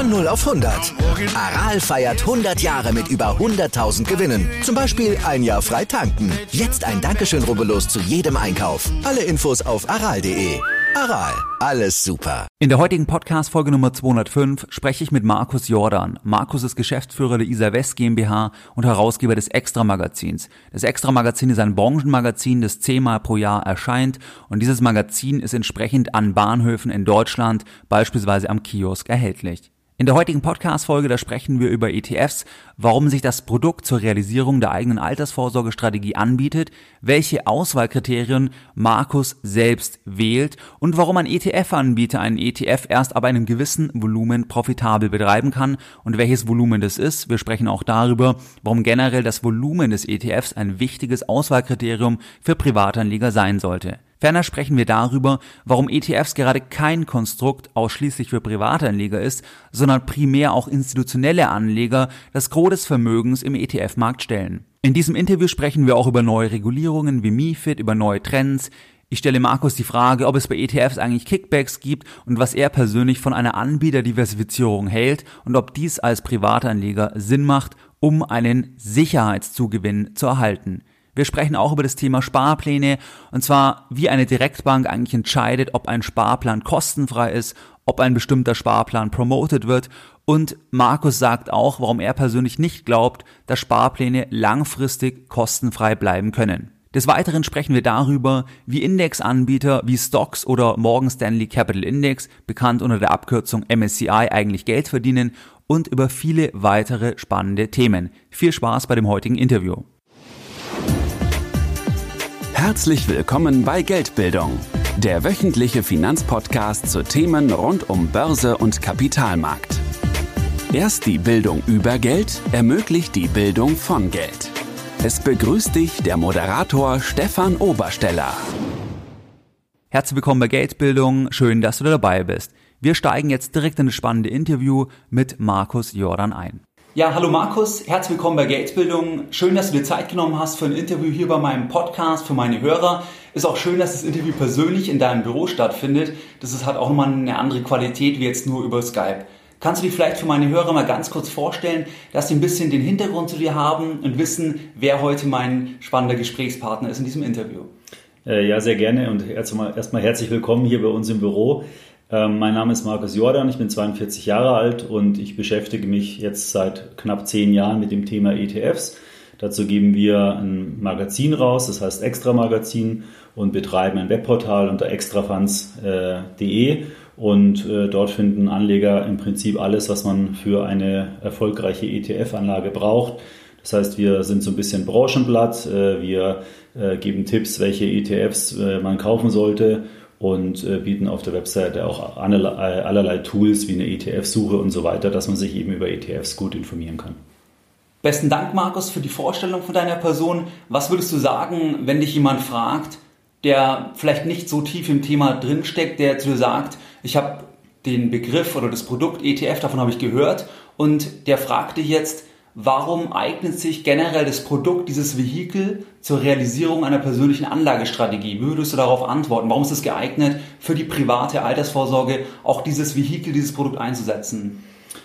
Von 0 auf 100. Aral feiert 100 Jahre mit über 100.000 Gewinnen. Zum Beispiel ein Jahr frei tanken. Jetzt ein Dankeschön, rubbellos zu jedem Einkauf. Alle Infos auf aral.de. Aral, alles super. In der heutigen Podcast-Folge Nummer 205 spreche ich mit Markus Jordan. Markus ist Geschäftsführer der Isar West GmbH und Herausgeber des Extra-Magazins. Das Extra-Magazin ist ein Branchenmagazin, das 10-mal pro Jahr erscheint, und dieses Magazin ist entsprechend an Bahnhöfen in Deutschland, beispielsweise am Kiosk, erhältlich. In der heutigen Podcast-Folge, da sprechen wir über ETFs, warum sich das Produkt zur Realisierung der eigenen Altersvorsorgestrategie anbietet, welche Auswahlkriterien Markus selbst wählt und warum ein ETF-Anbieter einen ETF erst ab einem gewissen Volumen profitabel betreiben kann und welches Volumen das ist. Wir sprechen auch darüber, warum generell das Volumen des ETFs ein wichtiges Auswahlkriterium für Privatanleger sein sollte. Ferner sprechen wir darüber, warum ETFs gerade kein Konstrukt ausschließlich für Privatanleger ist, sondern primär auch institutionelle Anleger das Gros des Vermögens im ETF-Markt stellen. In diesem Interview sprechen wir auch über neue Regulierungen wie MiFID, über neue Trends. Ich stelle Markus die Frage, ob es bei ETFs eigentlich Kickbacks gibt und was er persönlich von einer Anbieterdiversifizierung hält und ob dies als Privatanleger Sinn macht, um einen Sicherheitszugewinn zu erhalten. Wir sprechen auch über das Thema Sparpläne, und zwar wie eine Direktbank eigentlich entscheidet, ob ein Sparplan kostenfrei ist, ob ein bestimmter Sparplan promoted wird, und Markus sagt auch, warum er persönlich nicht glaubt, dass Sparpläne langfristig kostenfrei bleiben können. Des Weiteren sprechen wir darüber, wie Indexanbieter wie Stocks oder Morgan Stanley Capital Index, bekannt unter der Abkürzung MSCI, eigentlich Geld verdienen, und über viele weitere spannende Themen. Viel Spaß bei dem heutigen Interview. Herzlich willkommen bei Geldbildung, der wöchentliche Finanzpodcast zu Themen rund um Börse und Kapitalmarkt. Erst die Bildung über Geld ermöglicht die Bildung von Geld. Es begrüßt dich der Moderator Stefan Obersteller. Herzlich willkommen bei Geldbildung, schön, dass du dabei bist. Wir steigen jetzt direkt in das spannende Interview mit Markus Jordan ein. Ja, hallo Markus, herzlich willkommen bei Geldbildung. Schön, dass du dir Zeit genommen hast für ein Interview hier bei meinem Podcast für meine Hörer. Ist auch schön, dass das Interview persönlich in deinem Büro stattfindet. Hat auch nochmal eine andere Qualität wie jetzt nur über Skype. Kannst du dich vielleicht für meine Hörer mal ganz kurz vorstellen, dass sie ein bisschen den Hintergrund zu dir haben und wissen, wer heute mein spannender Gesprächspartner ist in diesem Interview? Ja, sehr gerne, und erstmal herzlich willkommen hier bei uns im Büro. Mein Name ist Markus Jordan, ich bin 42 Jahre alt und ich beschäftige mich jetzt seit knapp 10 Jahren mit dem Thema ETFs. Dazu geben wir ein Magazin raus, das heißt Extra-Magazin, und betreiben ein Webportal unter extrafunds.de, und dort finden Anleger im Prinzip alles, was man für eine erfolgreiche ETF-Anlage braucht. Das heißt, wir sind so ein bisschen Branchenblatt, wir geben Tipps, welche ETFs man kaufen sollte, und bieten auf der Webseite auch allerlei Tools wie eine ETF-Suche und so weiter, dass man sich eben über ETFs gut informieren kann. Besten Dank, Markus, für die Vorstellung von deiner Person. Was würdest du sagen, wenn dich jemand fragt, der vielleicht nicht so tief im Thema drinsteckt, der zu dir sagt, ich habe den Begriff oder das Produkt ETF, davon habe ich gehört, und der fragt dich jetzt, warum eignet sich generell das Produkt, dieses Vehikel, zur Realisierung einer persönlichen Anlagestrategie? Wie würdest du darauf antworten? Warum ist es geeignet, für die private Altersvorsorge auch dieses Vehikel, dieses Produkt einzusetzen?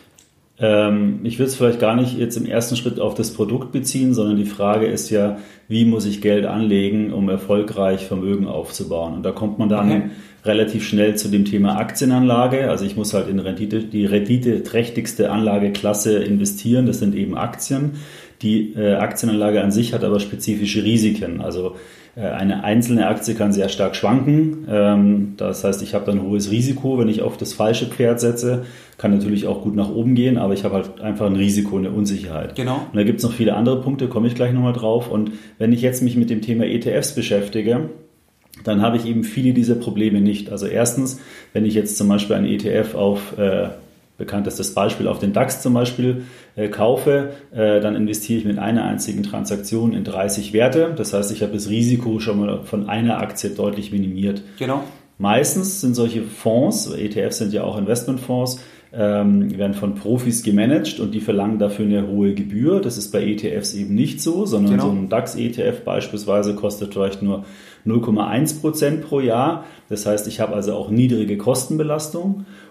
Ich würde es vielleicht gar nicht jetzt im ersten Schritt auf das Produkt beziehen, sondern die Frage ist ja, wie muss ich Geld anlegen, um erfolgreich Vermögen aufzubauen? Und da kommt man dann relativ schnell zu dem Thema Aktienanlage. Also ich muss halt in die renditeträchtigste Anlageklasse investieren. Das sind eben Aktien. Die Aktienanlage an sich hat aber spezifische Risiken. Also eine einzelne Aktie kann sehr stark schwanken. Das heißt, ich habe dann ein hohes Risiko, wenn ich auf das falsche Pferd setze. Kann natürlich auch gut nach oben gehen, aber ich habe halt einfach ein Risiko, eine Unsicherheit. Genau. Und da gibt es noch viele andere Punkte, komme ich gleich nochmal drauf. Und wenn ich jetzt mich mit dem Thema ETFs beschäftige, dann habe ich eben viele dieser Probleme nicht. Also erstens, wenn ich jetzt zum Beispiel einen ETF auf, bekanntestes Beispiel, auf den DAX zum Beispiel kaufe, dann investiere ich mit einer einzigen Transaktion in 30 Werte. Das heißt, ich habe das Risiko schon mal von einer Aktie deutlich minimiert. Genau. Meistens sind solche Fonds, ETFs sind ja auch Investmentfonds, werden von Profis gemanagt und die verlangen dafür eine hohe Gebühr. Das ist bei ETFs eben nicht so, sondern so ein DAX-ETF beispielsweise kostet vielleicht nur 0,1% pro Jahr. Das heißt, ich habe also auch niedrige Kostenbelastung.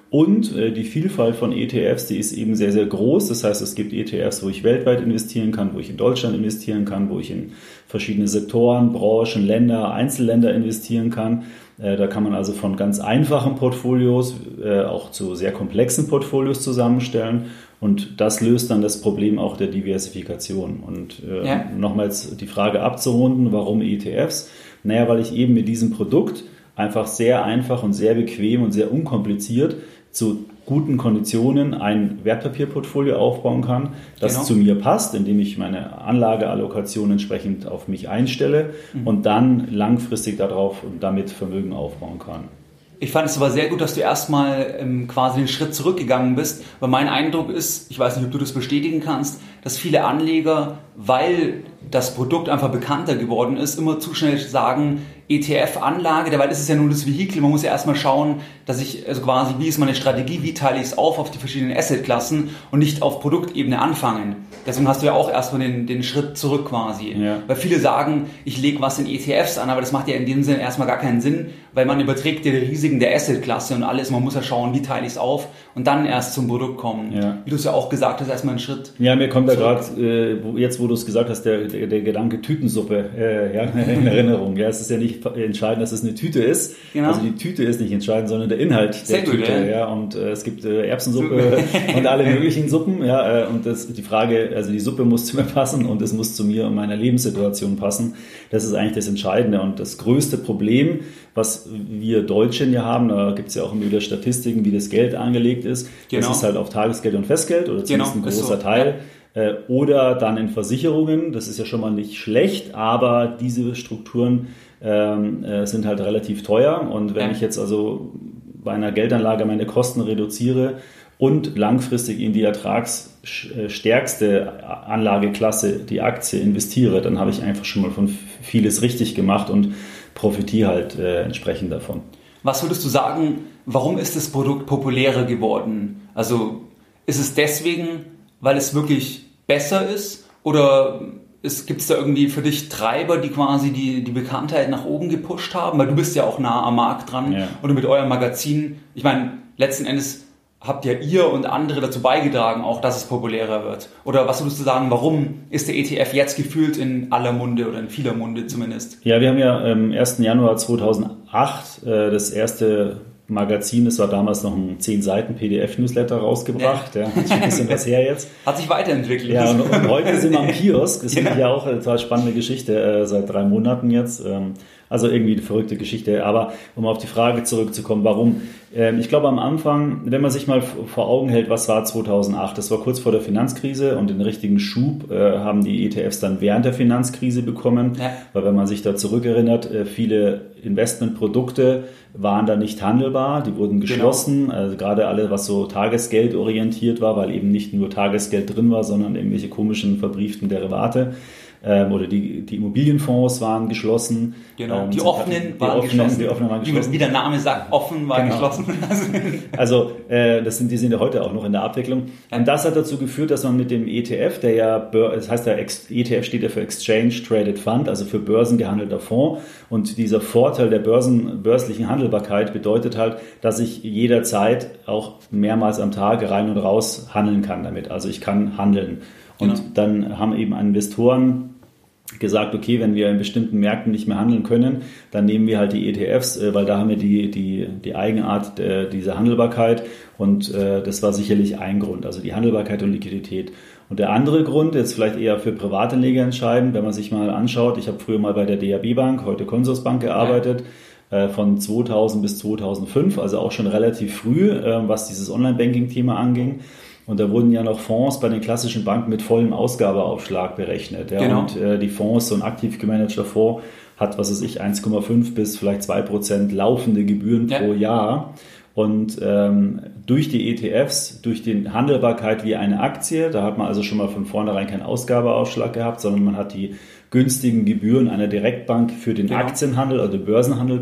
Und die Vielfalt von ETFs, die ist eben sehr, sehr groß. Das heißt, es gibt ETFs, wo ich weltweit investieren kann, wo ich in Deutschland investieren kann, wo ich in verschiedene Sektoren, Branchen, Länder, Einzelländer investieren kann. Da kann man also von ganz einfachen Portfolios auch zu sehr komplexen Portfolios zusammenstellen. Und das löst dann das Problem auch der Diversifikation. Und nochmals die Frage abzurunden, warum ETFs? Naja, weil ich eben mit diesem Produkt einfach sehr einfach und sehr bequem und sehr unkompliziert zu guten Konditionen ein Wertpapierportfolio aufbauen kann, das zu mir passt, indem ich meine Anlageallokation entsprechend auf mich einstelle und dann langfristig darauf und damit Vermögen aufbauen kann. Ich fand es aber sehr gut, dass du erstmal quasi den Schritt zurückgegangen bist, weil mein Eindruck ist, ich weiß nicht, ob du das bestätigen kannst, dass viele Anleger, weil das Produkt einfach bekannter geworden ist, immer zu schnell sagen, ETF-Anlage, dabei ist es ja nur das Vehikel, man muss ja erstmal schauen, dass ich, also quasi, wie ist meine Strategie, wie teile ich es auf die verschiedenen Assetklassen und nicht auf Produktebene anfangen. Deswegen hast du ja auch erstmal den Schritt zurück quasi. Ja. Weil viele sagen, ich lege was in ETFs an, aber das macht ja in dem Sinne erstmal gar keinen Sinn, weil man überträgt ja die Risiken der Assetklasse und alles, man muss ja schauen, wie teile ich es auf und dann erst zum Produkt kommen. Ja. Wie du es ja auch gesagt hast, erstmal einen Schritt. Ja, mir kommt da gerade, jetzt wo du es gesagt hast, der Gedanke Tütensuppe in Erinnerung. Ja, es ist ja nicht entscheidend, dass es eine Tüte ist. Genau. Also die Tüte ist nicht entscheidend, sondern der Inhalt der Tüte. Ja. Und es gibt Erbsensuppe und alle möglichen Suppen. Ja, und die Frage, also die Suppe muss zu mir passen und es muss zu mir und meiner Lebenssituation passen. Das ist eigentlich das Entscheidende. Und das größte Problem, was wir Deutschen ja haben, da gibt es ja auch immer wieder Statistiken, wie das Geld angelegt ist. Das ist halt auf Tagesgeld und Festgeld oder zumindest ein großer Teil. Oder dann in Versicherungen. Das ist ja schon mal nicht schlecht, aber diese Strukturen sind halt relativ teuer. Und wenn ich jetzt also bei einer Geldanlage meine Kosten reduziere und langfristig in die ertragsstärkste Anlageklasse, die Aktie, investiere, dann habe ich einfach schon mal von vieles richtig gemacht und profitiere halt entsprechend davon. Was würdest du sagen, warum ist das Produkt populärer geworden? Also ist es deswegen, weil es wirklich besser ist oder gibt es da irgendwie für dich Treiber, die quasi die Bekanntheit nach oben gepusht haben? Weil du bist ja auch nah am Markt dran oder mit eurem Magazin. Ich meine, letzten Endes habt ja ihr und andere dazu beigetragen, auch dass es populärer wird. Oder was würdest du sagen, warum ist der ETF jetzt gefühlt in aller Munde oder in vieler Munde zumindest? Ja, wir haben ja am 1. Januar 2008 das erste Magazin, das war damals noch ein 10-Seiten-PDF-Newsletter rausgebracht. Ja, ist schon ein bisschen was her jetzt. Hat sich weiterentwickelt. Ja, und heute sind wir am Kiosk. Das finde ich ja auch eine total spannende Geschichte, seit 3 Monaten jetzt. Also irgendwie eine verrückte Geschichte. Aber um auf die Frage zurückzukommen, warum? Ich glaube am Anfang, wenn man sich mal vor Augen hält, was war 2008? Das war kurz vor der Finanzkrise und den richtigen Schub haben die ETFs dann während der Finanzkrise bekommen. Ja. Weil wenn man sich da zurückerinnert, viele Investmentprodukte waren da nicht handelbar, die wurden geschlossen. Genau. Also gerade alle, was so Tagesgeld orientiert war, weil eben nicht nur Tagesgeld drin war, sondern irgendwelche komischen verbrieften Derivate. Oder die Immobilienfonds waren geschlossen. Genau, die offenen waren geschlossen. Wie der Name sagt, offen war geschlossen. Also die sind ja heute auch noch in der Abwicklung. Und das hat dazu geführt, dass man mit dem ETF, der ja, das heißt ETF steht ja für Exchange Traded Fund, also für börsengehandelter Fonds. Und dieser Vorteil der börslichen Handelbarkeit bedeutet halt, dass ich jederzeit auch mehrmals am Tag rein und raus handeln kann damit. Also ich kann handeln. Und dann haben eben Investoren gesagt, okay, wenn wir in bestimmten Märkten nicht mehr handeln können, dann nehmen wir halt die ETFs, weil da haben wir die Eigenart dieser Handelbarkeit und das war sicherlich ein Grund, also die Handelbarkeit und Liquidität. Und der andere Grund, jetzt vielleicht eher für Privatanleger entscheidend, wenn man sich mal anschaut, ich habe früher mal bei der DAB Bank, heute Consorsbank gearbeitet, von 2000 bis 2005, also auch schon relativ früh, was dieses Online-Banking-Thema anging. Und da wurden ja noch Fonds bei den klassischen Banken mit vollem Ausgabeaufschlag berechnet. Ja. Genau. Und die Fonds, so ein aktiv gemanagter Fonds, hat, 1,5 bis vielleicht 2% laufende Gebühren pro Jahr. Und durch die ETFs, durch die Handelbarkeit wie eine Aktie, da hat man also schon mal von vornherein keinen Ausgabeaufschlag gehabt, sondern man hat die günstigen Gebühren einer Direktbank für den Aktienhandel, also den Börsenhandel,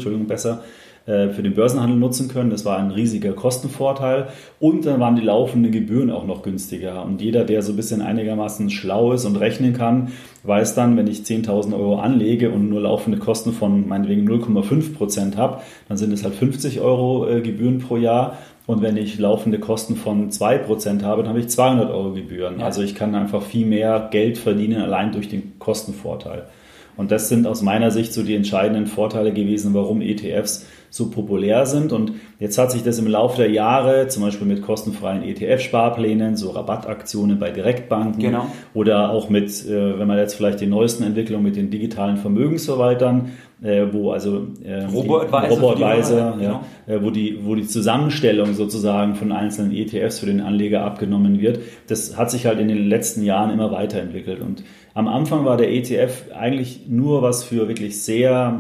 für den Börsenhandel nutzen können. Das war ein riesiger Kostenvorteil. Und dann waren die laufenden Gebühren auch noch günstiger. Und jeder, der so ein bisschen einigermaßen schlau ist und rechnen kann, weiß dann, wenn ich 10.000 Euro anlege und nur laufende Kosten von meinetwegen 0,5% habe, dann sind es halt 50 Euro Gebühren pro Jahr. Und wenn ich laufende Kosten von 2% habe, dann habe ich 200 Euro Gebühren. Also ich kann einfach viel mehr Geld verdienen, allein durch den Kostenvorteil. Und das sind aus meiner Sicht so die entscheidenden Vorteile gewesen, warum ETFs so populär sind. Und jetzt hat sich das im Laufe der Jahre, zum Beispiel mit kostenfreien ETF-Sparplänen, so Rabattaktionen bei Direktbanken oder auch mit, wenn man jetzt vielleicht die neuesten Entwicklungen mit den digitalen Vermögensverwaltern, wo also Robo-Advisor, wo die Zusammenstellung sozusagen von einzelnen ETFs für den Anleger abgenommen wird, das hat sich halt in den letzten Jahren immer weiterentwickelt. Und am Anfang war der ETF eigentlich nur was für wirklich sehr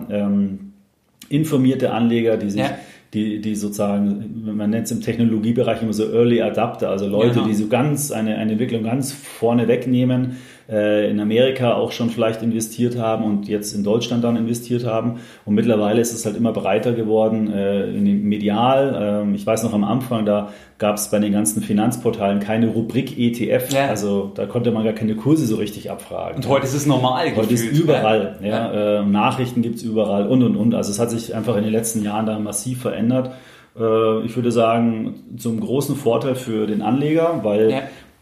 informierte Anleger, die sich die sozusagen, man nennt es im Technologiebereich immer so Early Adapter, also Leute, die so ganz eine Entwicklung ganz vorne wegnehmen, in Amerika auch schon vielleicht investiert haben und jetzt in Deutschland dann investiert haben. Und mittlerweile ist es halt immer breiter geworden, medial. Ich weiß noch am Anfang, da gab es bei den ganzen Finanzportalen keine Rubrik ETF. Ja. Also da konnte man gar keine Kurse so richtig abfragen. Und heute ist es normal gefühlt. Heute ist überall. Nachrichten gibt es überall und. Also es hat sich einfach in den letzten Jahren da massiv verändert. Ich würde sagen, zum großen Vorteil für den Anleger, weil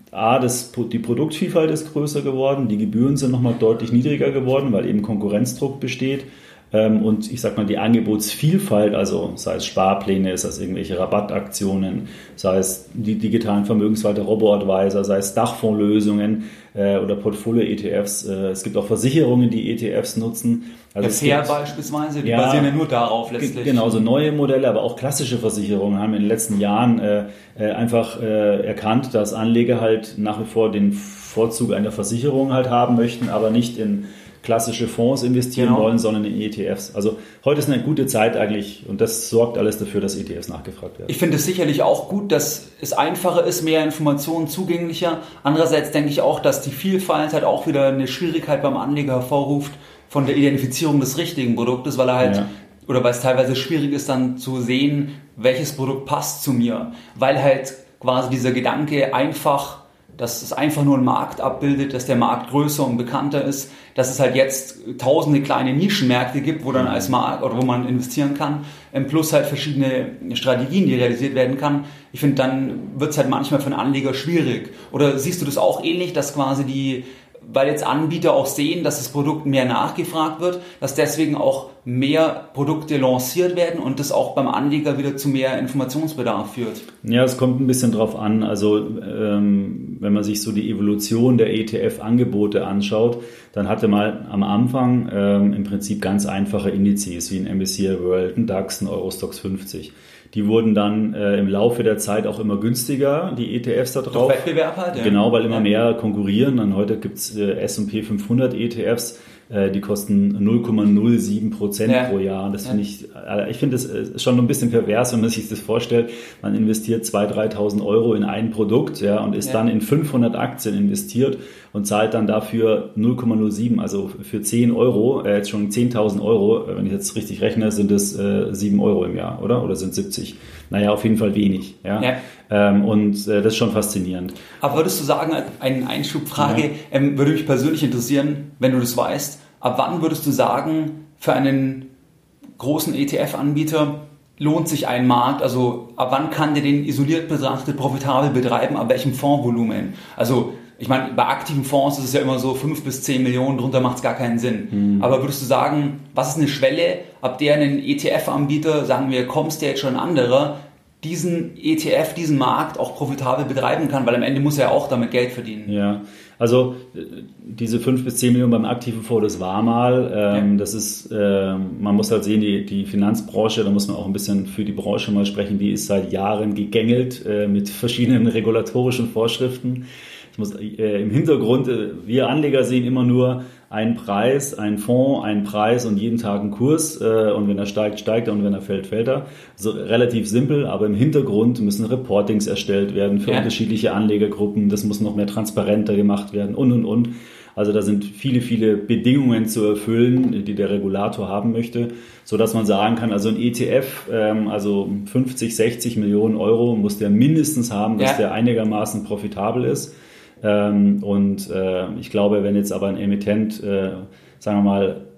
die Produktvielfalt ist größer geworden, die Gebühren sind nochmal deutlich niedriger geworden, weil eben Konkurrenzdruck besteht. Und ich sag mal, die Angebotsvielfalt, also sei es Sparpläne, sei es irgendwelche Rabattaktionen, sei es die digitalen Vermögensverwalter, Robo-Advisor, sei es Dachfondslösungen oder Portfolio-ETFs. Es gibt auch Versicherungen, die ETFs nutzen. Also Fair beispielsweise, die basieren ja nur darauf letztlich. Genau, so neue Modelle, aber auch klassische Versicherungen haben in den letzten Jahren einfach erkannt, dass Anleger halt nach wie vor den Vorzug einer Versicherung halt haben möchten, aber nicht in klassische Fonds investieren wollen, sondern in ETFs. Also heute ist eine gute Zeit eigentlich und das sorgt alles dafür, dass ETFs nachgefragt werden. Ich finde es sicherlich auch gut, dass es einfacher ist, mehr Informationen zugänglicher. Andererseits denke ich auch, dass die Vielfalt halt auch wieder eine Schwierigkeit beim Anleger hervorruft von der Identifizierung des richtigen Produktes, weil er halt oder weil es teilweise schwierig ist, dann zu sehen, welches Produkt passt zu mir, weil halt quasi dieser Gedanke einfach, dass es einfach nur einen Markt abbildet, dass der Markt größer und bekannter ist, dass es halt jetzt tausende kleine Nischenmärkte gibt, wo dann als Markt oder wo man investieren kann, plus halt verschiedene Strategien, die realisiert werden kann. Ich finde, dann wird es halt manchmal für einen Anleger schwierig. Oder siehst du das auch ähnlich, dass quasi weil jetzt Anbieter auch sehen, dass das Produkt mehr nachgefragt wird, dass deswegen auch mehr Produkte lanciert werden und das auch beim Anleger wieder zu mehr Informationsbedarf führt? Ja, es kommt ein bisschen drauf an. Also wenn man sich so die Evolution der ETF-Angebote anschaut, dann hatte man am Anfang im Prinzip ganz einfache Indizes wie ein MSCI World, ein DAX, ein Eurostoxx 50. Die wurden dann im Laufe der Zeit auch immer günstiger, die ETFs da drauf. Durch Wettbewerb halt, ja. Genau, weil immer mehr konkurrieren. Und heute gibt es S&P 500 ETFs, die kosten 0,07% pro Jahr. Das ich finde das schon ein bisschen pervers, wenn man sich das vorstellt. Man investiert 2.000, 3.000 Euro in ein Produkt und ist dann in 500 Aktien investiert und zahlt dann dafür 0,07, also für 10 Euro, jetzt schon 10.000 Euro, wenn ich jetzt richtig rechne, sind es 7 Euro im Jahr, oder? Oder sind 70? Naja, auf jeden Fall wenig. Und das ist schon faszinierend. Aber würdest du sagen, eine Einschubfrage, würde mich persönlich interessieren, wenn du das weißt, ab wann würdest du sagen, für einen großen ETF-Anbieter lohnt sich ein Markt, also ab wann kann der den isoliert betrachtet profitabel betreiben, ab welchem Fondsvolumen? Also ich meine, bei aktiven Fonds ist es ja immer so 5 bis 10 Millionen, drunter macht es gar keinen Sinn. Aber würdest du sagen, was ist eine Schwelle, ab der ein ETF-Anbieter, sagen wir, Comstage oder ein anderer, diesen ETF, diesen Markt auch profitabel betreiben kann, weil am Ende muss er auch damit Geld verdienen. Ja, also diese 5 bis 10 Millionen beim aktiven Fonds, das war mal. Das ist, man muss halt sehen, die Finanzbranche, da muss man auch ein bisschen für die Branche mal sprechen, die ist seit Jahren gegängelt mit verschiedenen regulatorischen Vorschriften. Im Hintergrund, wir Anleger sehen immer nur einen Preis, einen Fonds, einen Preis und jeden Tag einen Kurs. Und wenn er steigt, steigt er und wenn er fällt, fällt er. Also relativ simpel, aber im Hintergrund müssen Reportings erstellt werden für unterschiedliche Anlegergruppen. Das muss noch mehr transparenter gemacht werden und. Also da sind viele, viele Bedingungen zu erfüllen, die der Regulator haben möchte, sodass man sagen kann, also ein ETF, also 50, 60 Millionen Euro muss der mindestens haben, dass der einigermaßen profitabel ist. Ich glaube, wenn jetzt aber ein Emittent, sagen wir mal,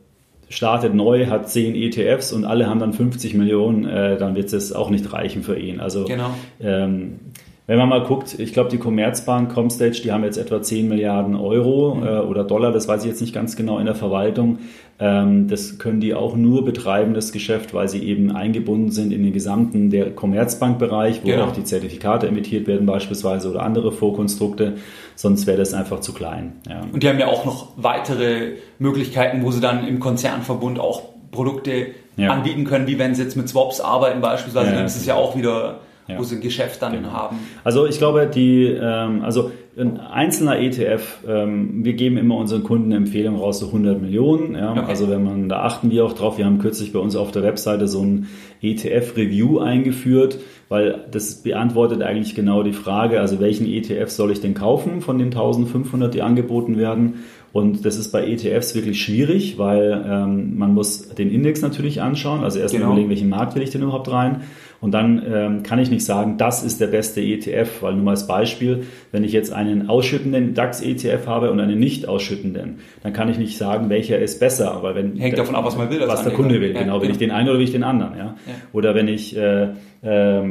startet neu, hat 10 ETFs und alle haben dann 50 Millionen, dann wird es auch nicht reichen für ihn. Also genau. Wenn man mal guckt, ich glaube, die Commerzbank, Comstage, die haben jetzt etwa 10 Milliarden Euro oder Dollar, das weiß ich jetzt nicht ganz genau, in der Verwaltung. Das können die auch nur betreiben, das Geschäft, weil sie eben eingebunden sind in den gesamten der Commerzbankbereich, wo auch die Zertifikate emittiert werden beispielsweise oder andere Vorkonstrukte. Sonst wäre das einfach zu klein. Ja. Und die haben ja auch noch weitere Möglichkeiten, wo sie dann im Konzernverbund auch Produkte anbieten können, wie wenn sie jetzt mit Swaps arbeiten beispielsweise. Dann ist es ja auch wieder, wo sie ein Geschäft dann haben. Also ich glaube, also ein einzelner ETF, wir geben immer unseren Kunden eine Empfehlung raus, so 100 Millionen. Ja. Okay. Also da achten wir auch drauf. Wir haben kürzlich bei uns auf der Webseite so ein ETF-Review eingeführt, weil das beantwortet eigentlich genau die Frage, also welchen ETF soll ich denn kaufen von den 1500, die angeboten werden. Und das ist bei ETFs wirklich schwierig, weil man muss den Index natürlich anschauen, also erst mal überlegen, welchen Markt will ich denn überhaupt rein. Und dann kann ich nicht sagen, das ist der beste ETF, weil nur mal als Beispiel, wenn ich jetzt einen ausschüttenden DAX-ETF habe und einen nicht ausschüttenden, dann kann ich nicht sagen, welcher ist besser. Weil hängt davon ab, was man will. Was der Kunde will, genau. Will ich den einen oder will ich den anderen? Ja? Oder wenn ich, wenn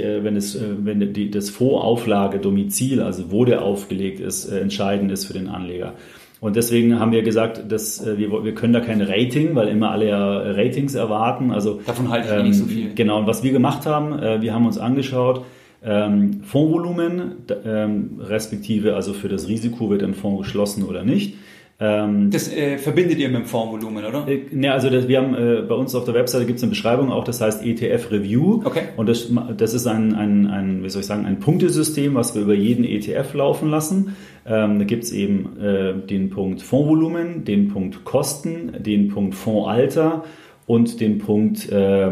das Fondsauflage, Domizil, also wo der aufgelegt ist, entscheidend ist für den Anleger. Und deswegen haben wir gesagt, dass wir können da kein Rating, weil immer alle ja Ratings erwarten. Also davon halte ich nicht so viel. Genau, und was wir gemacht haben, wir haben uns angeschaut, Fondsvolumen, respektive also für das Risiko, wird ein Fonds geschlossen oder nicht. Das verbindet ihr mit dem Fondsvolumen, oder? Also wir haben bei uns auf der Webseite gibt es eine Beschreibung auch, das heißt ETF Review. Okay. Und das ist ein Punktesystem, was wir über jeden ETF laufen lassen. Da gibt es eben den Punkt Fondsvolumen, den Punkt Kosten, den Punkt Fondsalter und den Punkt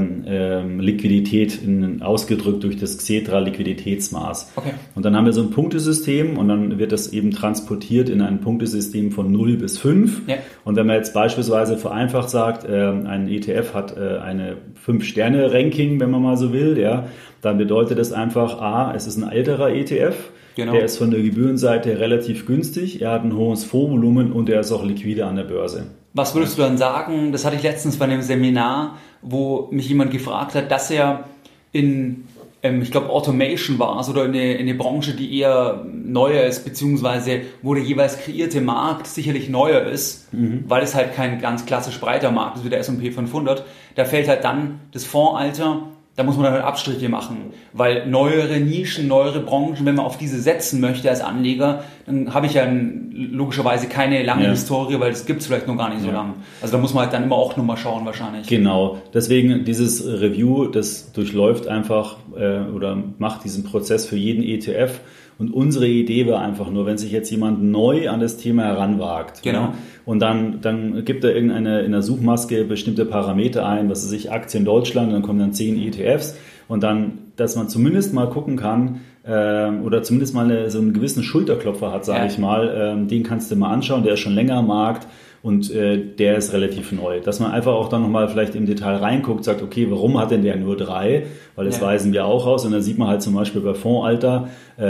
Liquidität ausgedrückt durch das Xetra Liquiditätsmaß. Okay. Und dann haben wir so ein Punktesystem und dann wird das eben transportiert in ein Punktesystem von 0 bis 5. Ja. Und wenn man jetzt beispielsweise vereinfacht sagt, ein ETF hat eine 5-Sterne-Ranking, wenn man mal so will, ja, dann bedeutet das einfach, es ist ein älterer ETF. Genau. Der ist von der Gebührenseite relativ günstig, er hat ein hohes Fondsvolumen und er ist auch liquide an der Börse. Was würdest du dann sagen, das hatte ich letztens bei einem Seminar, wo mich jemand gefragt hat, dass er in, ich glaube Automation war es, oder in eine Branche, die eher neuer ist, beziehungsweise wo der jeweils kreierte Markt sicherlich neuer ist, weil es halt kein ganz klassisch breiter Markt ist wie der S&P 500, da fällt halt dann das Fondsalter. Da muss man dann halt Abstriche machen, weil neuere Nischen, neuere Branchen, wenn man auf diese setzen möchte als Anleger, dann habe ich ja logischerweise keine lange Historie, weil das gibt es vielleicht noch gar nicht so lange. Also da muss man halt dann immer auch nochmal schauen wahrscheinlich. Genau, deswegen dieses Review, das durchläuft einfach oder macht diesen Prozess für jeden ETF. Und unsere Idee war einfach nur, wenn sich jetzt jemand neu an das Thema heranwagt, ja, und dann gibt er in der Suchmaske bestimmte Parameter ein, was weiß ich, Aktien Deutschland, und dann kommen dann 10 ETFs und dann, dass man zumindest mal gucken kann oder zumindest mal so einen gewissen Schulterklopfer hat, sage ich mal, den kannst du mal anschauen, der ist schon länger am Markt. Und der ist relativ neu. Dass man einfach auch dann nochmal vielleicht im Detail reinguckt, sagt, okay, warum hat denn der nur 3? Weil das weisen wir auch aus. Und dann sieht man halt zum Beispiel bei Fondsalter,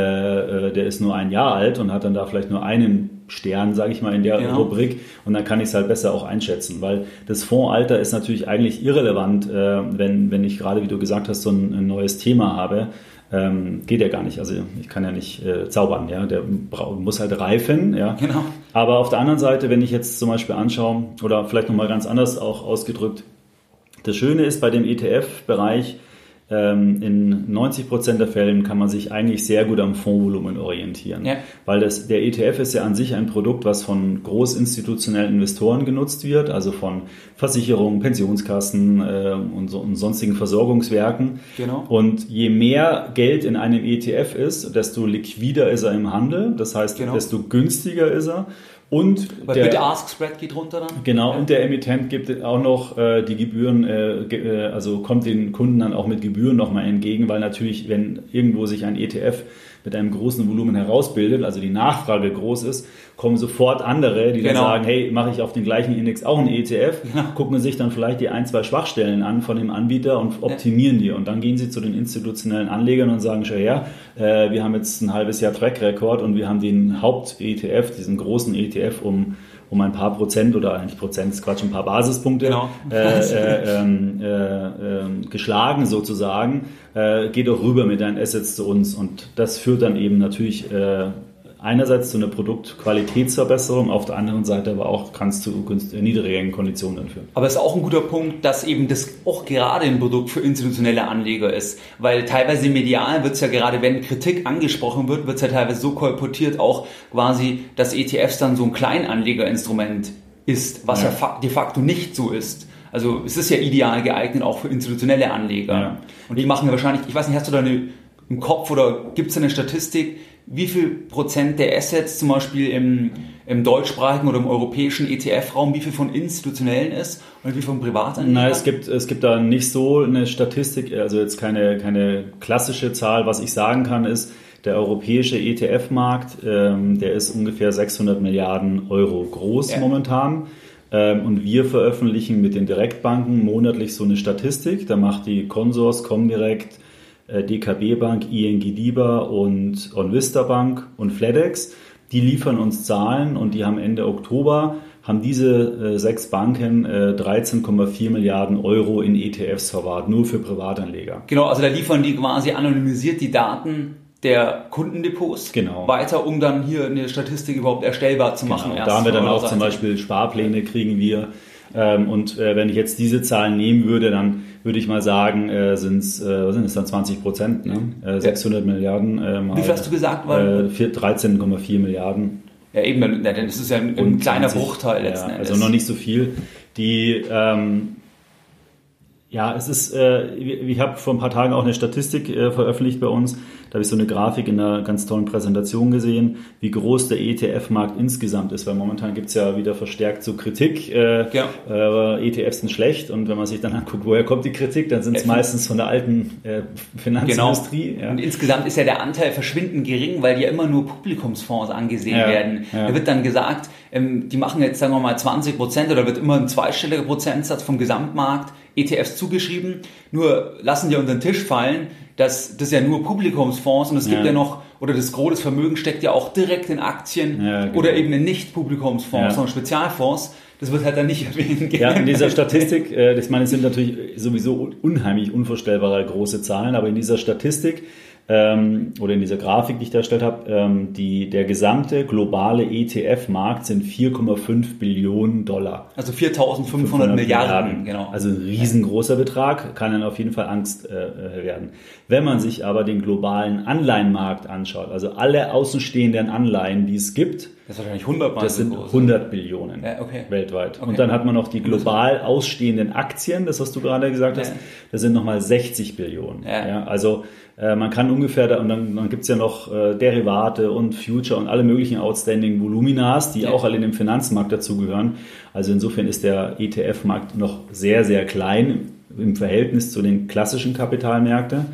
der ist nur 1 Jahr alt und hat dann da vielleicht nur einen Stern, sage ich mal, in der Rubrik. Und dann kann ich es halt besser auch einschätzen. Weil das Fondsalter ist natürlich eigentlich irrelevant, wenn ich gerade, wie du gesagt hast, so ein neues Thema habe. Geht ja gar nicht. Also ich kann ja nicht zaubern, ja. Der muss halt reifen, ja. Genau. Aber auf der anderen Seite, wenn ich jetzt zum Beispiel anschaue, oder vielleicht nochmal ganz anders auch ausgedrückt, das Schöne ist bei dem ETF-Bereich, in 90% der Fällen kann man sich eigentlich sehr gut am Fondsvolumen orientieren. Ja. Weil der ETF ist ja an sich ein Produkt, was von großinstitutionellen Investoren genutzt wird, also von Versicherungen, Pensionskassen und sonstigen Versorgungswerken. Genau. Und je mehr Geld in einem ETF ist, desto liquider ist er im Handel, das heißt, desto günstiger ist er. Und der Bid-Ask-Spread geht runter dann? Genau, und der Emittent gibt auch noch die Gebühren, also kommt den Kunden dann auch mit Gebühren nochmal entgegen, weil natürlich, wenn irgendwo sich ein ETF mit einem großen Volumen herausbildet, also die Nachfrage groß ist, kommen sofort andere, die dann sagen, hey, mache ich auf den gleichen Index auch einen ETF, gucken sich dann vielleicht die 1-2 Schwachstellen an von dem Anbieter und optimieren die. Und dann gehen sie zu den institutionellen Anlegern und sagen, schau her, wir haben jetzt ein halbes Jahr Track Record und wir haben den Haupt-ETF, diesen großen ETF um um ein paar Prozent oder eigentlich Prozent ist Quatsch, ein paar Basispunkte geschlagen sozusagen, geht auch rüber mit deinen Assets zu uns und das führt dann eben natürlich einerseits zu einer Produktqualitätsverbesserung, auf der anderen Seite aber auch kannst du niedrigeren Konditionen führen. Aber es ist auch ein guter Punkt, dass eben das auch gerade ein Produkt für institutionelle Anleger ist, weil teilweise medial wird es ja gerade, wenn Kritik angesprochen wird, wird es ja teilweise so kolportiert auch quasi, dass ETFs dann so ein Kleinanlegerinstrument ist, was ja de facto nicht so ist. Also es ist ja ideal geeignet auch für institutionelle Anleger. Ja. Und die machen ja wahrscheinlich, ich weiß nicht, hast du da im Kopf oder gibt es eine Statistik, wie viel Prozent der Assets zum Beispiel im deutschsprachigen oder im europäischen ETF-Raum, wie viel von institutionellen ist und wie viel von Privatanlegern? Nein, es gibt da nicht so eine Statistik, also jetzt keine klassische Zahl. Was ich sagen kann ist, der europäische ETF-Markt, der ist ungefähr 600 Milliarden Euro groß momentan. Und wir veröffentlichen mit den Direktbanken monatlich so eine Statistik. Da macht die Consors, Comdirect, DKB Bank, ING DIBA und OnVista Bank und FedEx. Die liefern uns Zahlen und die haben Ende Oktober, haben diese 6 Banken 13,4 Milliarden Euro in ETFs verwahrt, nur für Privatanleger. Genau, also da liefern die quasi anonymisiert die Daten der Kundendepots weiter, um dann hier eine Statistik überhaupt erstellbar zu machen. Da haben wir dann auch zum Beispiel Sparpläne kriegen wir. Und wenn ich jetzt diese Zahlen nehmen würde, dann würde ich mal sagen, sind es dann 20%, ne? 600 Milliarden. Wie viel hast du gesagt? 13,4 Milliarden. Ja, eben, dann ist es ja ein kleiner Bruchteil letzten Endes. Also noch nicht so viel. Es ist, ich habe vor ein paar Tagen auch eine Statistik veröffentlicht bei uns. Da habe ich so eine Grafik in einer ganz tollen Präsentation gesehen, wie groß der ETF-Markt insgesamt ist. Weil momentan gibt es ja wieder verstärkt so Kritik, ETFs sind schlecht. Und wenn man sich dann anguckt, woher kommt die Kritik, dann sind es meistens von der alten Finanzindustrie. Genau. Ja. Und insgesamt ist ja der Anteil verschwindend gering, weil die ja immer nur Publikumsfonds angesehen werden. Ja. Da wird dann gesagt, die machen jetzt, sagen wir mal, 20% oder wird immer ein zweistelliger Prozentsatz vom Gesamtmarkt ETFs zugeschrieben, nur lassen die unter den Tisch fallen, dass das ja nur Publikumsfonds und es gibt ja noch, oder das Gros des Vermögens steckt ja auch direkt in Aktien oder eben in Nicht-Publikumsfonds, sondern Spezialfonds. Das wird halt dann nicht erwähnt. Ja, in dieser Statistik, ich meine, es sind natürlich sowieso unheimlich unvorstellbare große Zahlen, aber in dieser Statistik oder in dieser Grafik, die ich da erstellt habe, der gesamte globale ETF-Markt sind 4,5 Billionen $. Also 4.500 Milliarden, genau. Also ein riesengroßer Betrag, kann dann auf jeden Fall Angst werden. Wenn man sich aber den globalen Anleihenmarkt anschaut, also alle außenstehenden Anleihen, die es gibt, das ist wahrscheinlich 100 Mal das sind 100 Billionen weltweit. Okay. Und dann hat man noch die global ausstehenden Aktien, das was du gerade gesagt hast, das sind nochmal 60 Billionen. Ja, also man kann ungefähr, und dann gibt es ja noch Derivate und Future und alle möglichen outstanding Voluminas, die auch alle in dem Finanzmarkt dazugehören. Also insofern ist der ETF-Markt noch sehr, sehr klein im Verhältnis zu den klassischen Kapitalmärkten.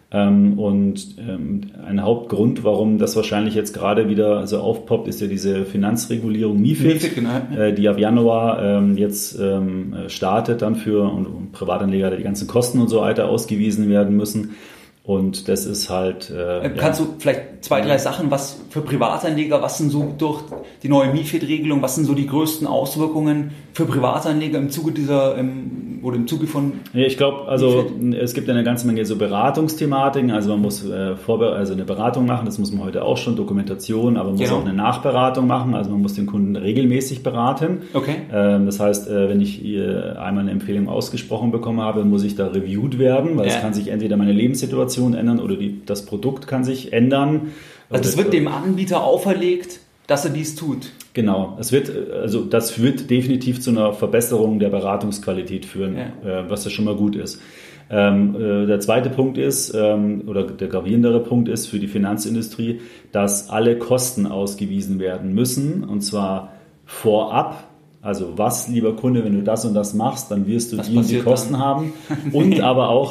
Ein Hauptgrund, warum das wahrscheinlich jetzt gerade wieder so aufpoppt, ist ja diese Finanzregulierung MiFID, die ab Januar jetzt startet dann und Privatanleger die ganzen Kosten und so weiter ausgewiesen werden müssen. Und das ist halt... Kannst du vielleicht 2, 3 Sachen, was für Privatanleger, was sind so durch die neue MiFID-Regelung, was sind so die größten Auswirkungen für Privatanleger im Zuge von... Ja, ich glaube, also es gibt eine ganze Menge so Beratungsthematiken, also man muss eine Beratung machen, das muss man heute auch schon, Dokumentation, aber man muss auch eine Nachberatung machen, also man muss den Kunden regelmäßig beraten. Okay. Das heißt, wenn ich einmal eine Empfehlung ausgesprochen bekommen habe, muss ich da reviewed werden, weil es kann sich entweder meine Lebenssituation ändern oder das Produkt kann sich ändern. Also das wird dem Anbieter auferlegt, dass er dies tut. Genau, das wird definitiv zu einer Verbesserung der Beratungsqualität führen, was ja schon mal gut ist. Der zweite Punkt ist, oder der gravierendere Punkt ist für die Finanzindustrie, dass alle Kosten ausgewiesen werden müssen, und zwar vorab. Also was, lieber Kunde, wenn du das und das machst, dann wirst du die und die Kosten haben. Und aber auch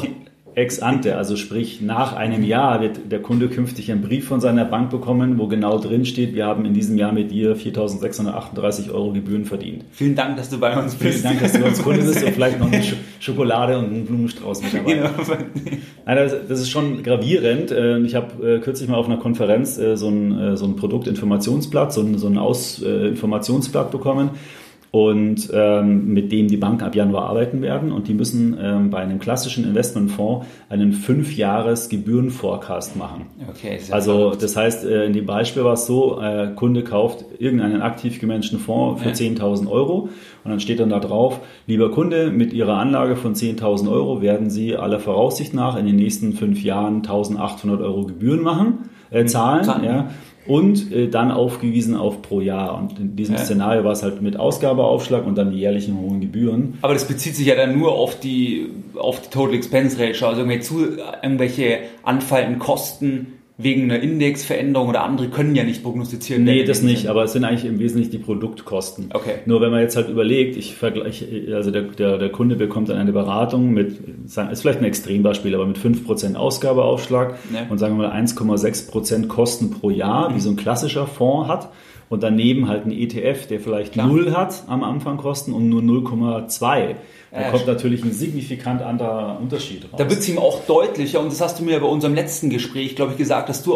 ex ante, also sprich nach einem Jahr wird der Kunde künftig einen Brief von seiner Bank bekommen, wo genau drin steht, wir haben in diesem Jahr mit dir 4.638 € Gebühren verdient. Vielen Dank, dass du bei uns bist. Vielen Dank, dass du bei uns Kunde bist und vielleicht noch eine Schokolade und einen Blumenstrauß mit dabei. Nein, das ist schon gravierend. Ich habe kürzlich mal auf einer Konferenz so ein Produktinformationsblatt, so ein Informationsblatt bekommen. Und mit dem die Banken ab Januar arbeiten werden. Und die müssen bei einem klassischen Investmentfonds einen 5-Jahres-Gebühren-Forecast machen. Okay, also das heißt, in dem Beispiel war es so, Kunde kauft irgendeinen aktiv gemanagten Fonds für 10.000 € und dann steht dann da drauf, lieber Kunde, mit Ihrer Anlage von 10.000 € werden Sie aller Voraussicht nach in den nächsten 5 Jahren 1.800 € Gebühren zahlen. Ja. Und dann aufgewiesen auf pro Jahr. Und in diesem Szenario war es halt mit Ausgabeaufschlag und dann die jährlichen hohen Gebühren. Aber das bezieht sich ja dann nur auf die Total Expense Ratio, also irgendwelche anfallenden Kosten wegen einer Indexveränderung oder andere können ja nicht prognostiziert werden. Nee, das nicht, aber es sind eigentlich im Wesentlichen die Produktkosten. Okay. Nur wenn man jetzt halt überlegt, also der Kunde bekommt dann eine Beratung mit, ist vielleicht ein Extrembeispiel, aber mit 5% Ausgabeaufschlag und sagen wir mal 1,6% Kosten pro Jahr, wie so ein klassischer Fonds hat. Und daneben halt ein ETF, der vielleicht 0 hat am Anfang Kosten und nur 0,2. Da kommt natürlich ein signifikant anderer Unterschied raus. Da wird es ihm auch deutlicher, und das hast du mir bei unserem letzten Gespräch, glaube ich, gesagt, dass du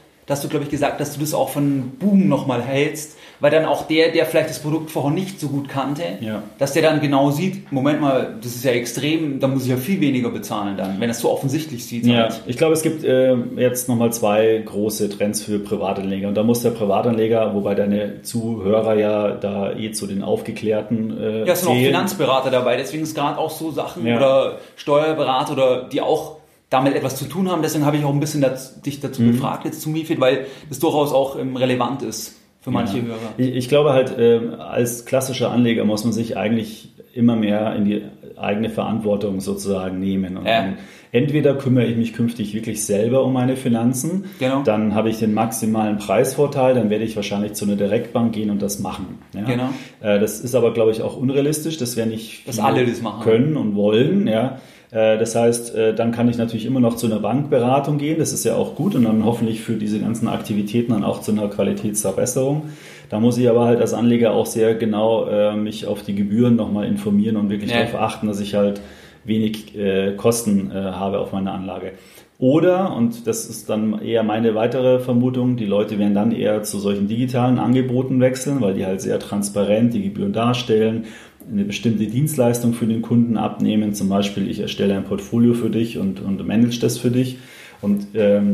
das auch von Boom nochmal hältst, weil dann auch der vielleicht das Produkt vorher nicht so gut kannte, dass der dann genau sieht, Moment mal, das ist ja extrem, da muss ich ja viel weniger bezahlen dann, wenn er es so offensichtlich sieht. Ja, ich glaube, es gibt jetzt nochmal 2 große Trends für Privatanleger, und da muss der Privatanleger, wobei deine Zuhörer ja da zu den Aufgeklärten es sind auch Finanzberater dabei, deswegen ist gerade auch so Sachen oder Steuerberater oder die auch damit etwas zu tun haben, deswegen habe ich auch ein bisschen dich dazu befragt jetzt zu MiFID, weil das durchaus auch relevant ist für manche Hörer. Ich glaube halt, als klassischer Anleger muss man sich eigentlich immer mehr in die eigene Verantwortung sozusagen nehmen. Und entweder kümmere ich mich künftig wirklich selber um meine Finanzen, dann habe ich den maximalen Preisvorteil, dann werde ich wahrscheinlich zu einer Direktbank gehen und das machen. Ja? Genau. Das ist aber, glaube ich, auch unrealistisch, das werden nicht dass alle das machen können und wollen, ja. Das heißt, dann kann ich natürlich immer noch zu einer Bankberatung gehen, das ist ja auch gut, und dann hoffentlich für diese ganzen Aktivitäten dann auch zu einer Qualitätsverbesserung. Da muss ich aber halt als Anleger auch sehr genau mich auf die Gebühren nochmal informieren und wirklich darauf achten, dass ich halt wenig Kosten habe auf meine Anlage. Oder, und das ist dann eher meine weitere Vermutung, die Leute werden dann eher zu solchen digitalen Angeboten wechseln, weil die halt sehr transparent die Gebühren darstellen, eine bestimmte Dienstleistung für den Kunden abnehmen. Zum Beispiel, ich erstelle ein Portfolio für dich und manage das für dich. Und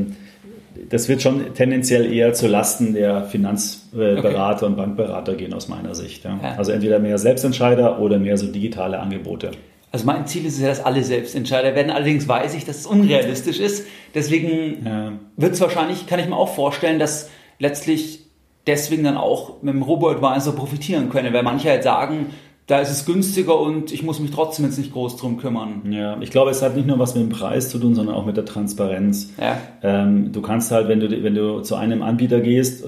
das wird schon tendenziell eher zu Lasten der Finanzberater und Bankberater gehen aus meiner Sicht. Ja. Also entweder mehr Selbstentscheider oder mehr so digitale Angebote. Also mein Ziel ist es ja, dass alle Selbstentscheider werden. Allerdings weiß ich, dass es unrealistisch ist. Deswegen wird es wahrscheinlich, kann ich mir auch vorstellen, dass letztlich deswegen dann auch mit dem Robo-Advisor profitieren können. Weil manche halt sagen, da ist es günstiger und ich muss mich trotzdem jetzt nicht groß drum kümmern. Ja, ich glaube, es hat nicht nur was mit dem Preis zu tun, sondern auch mit der Transparenz. Ja. Du kannst halt, wenn du zu einem Anbieter gehst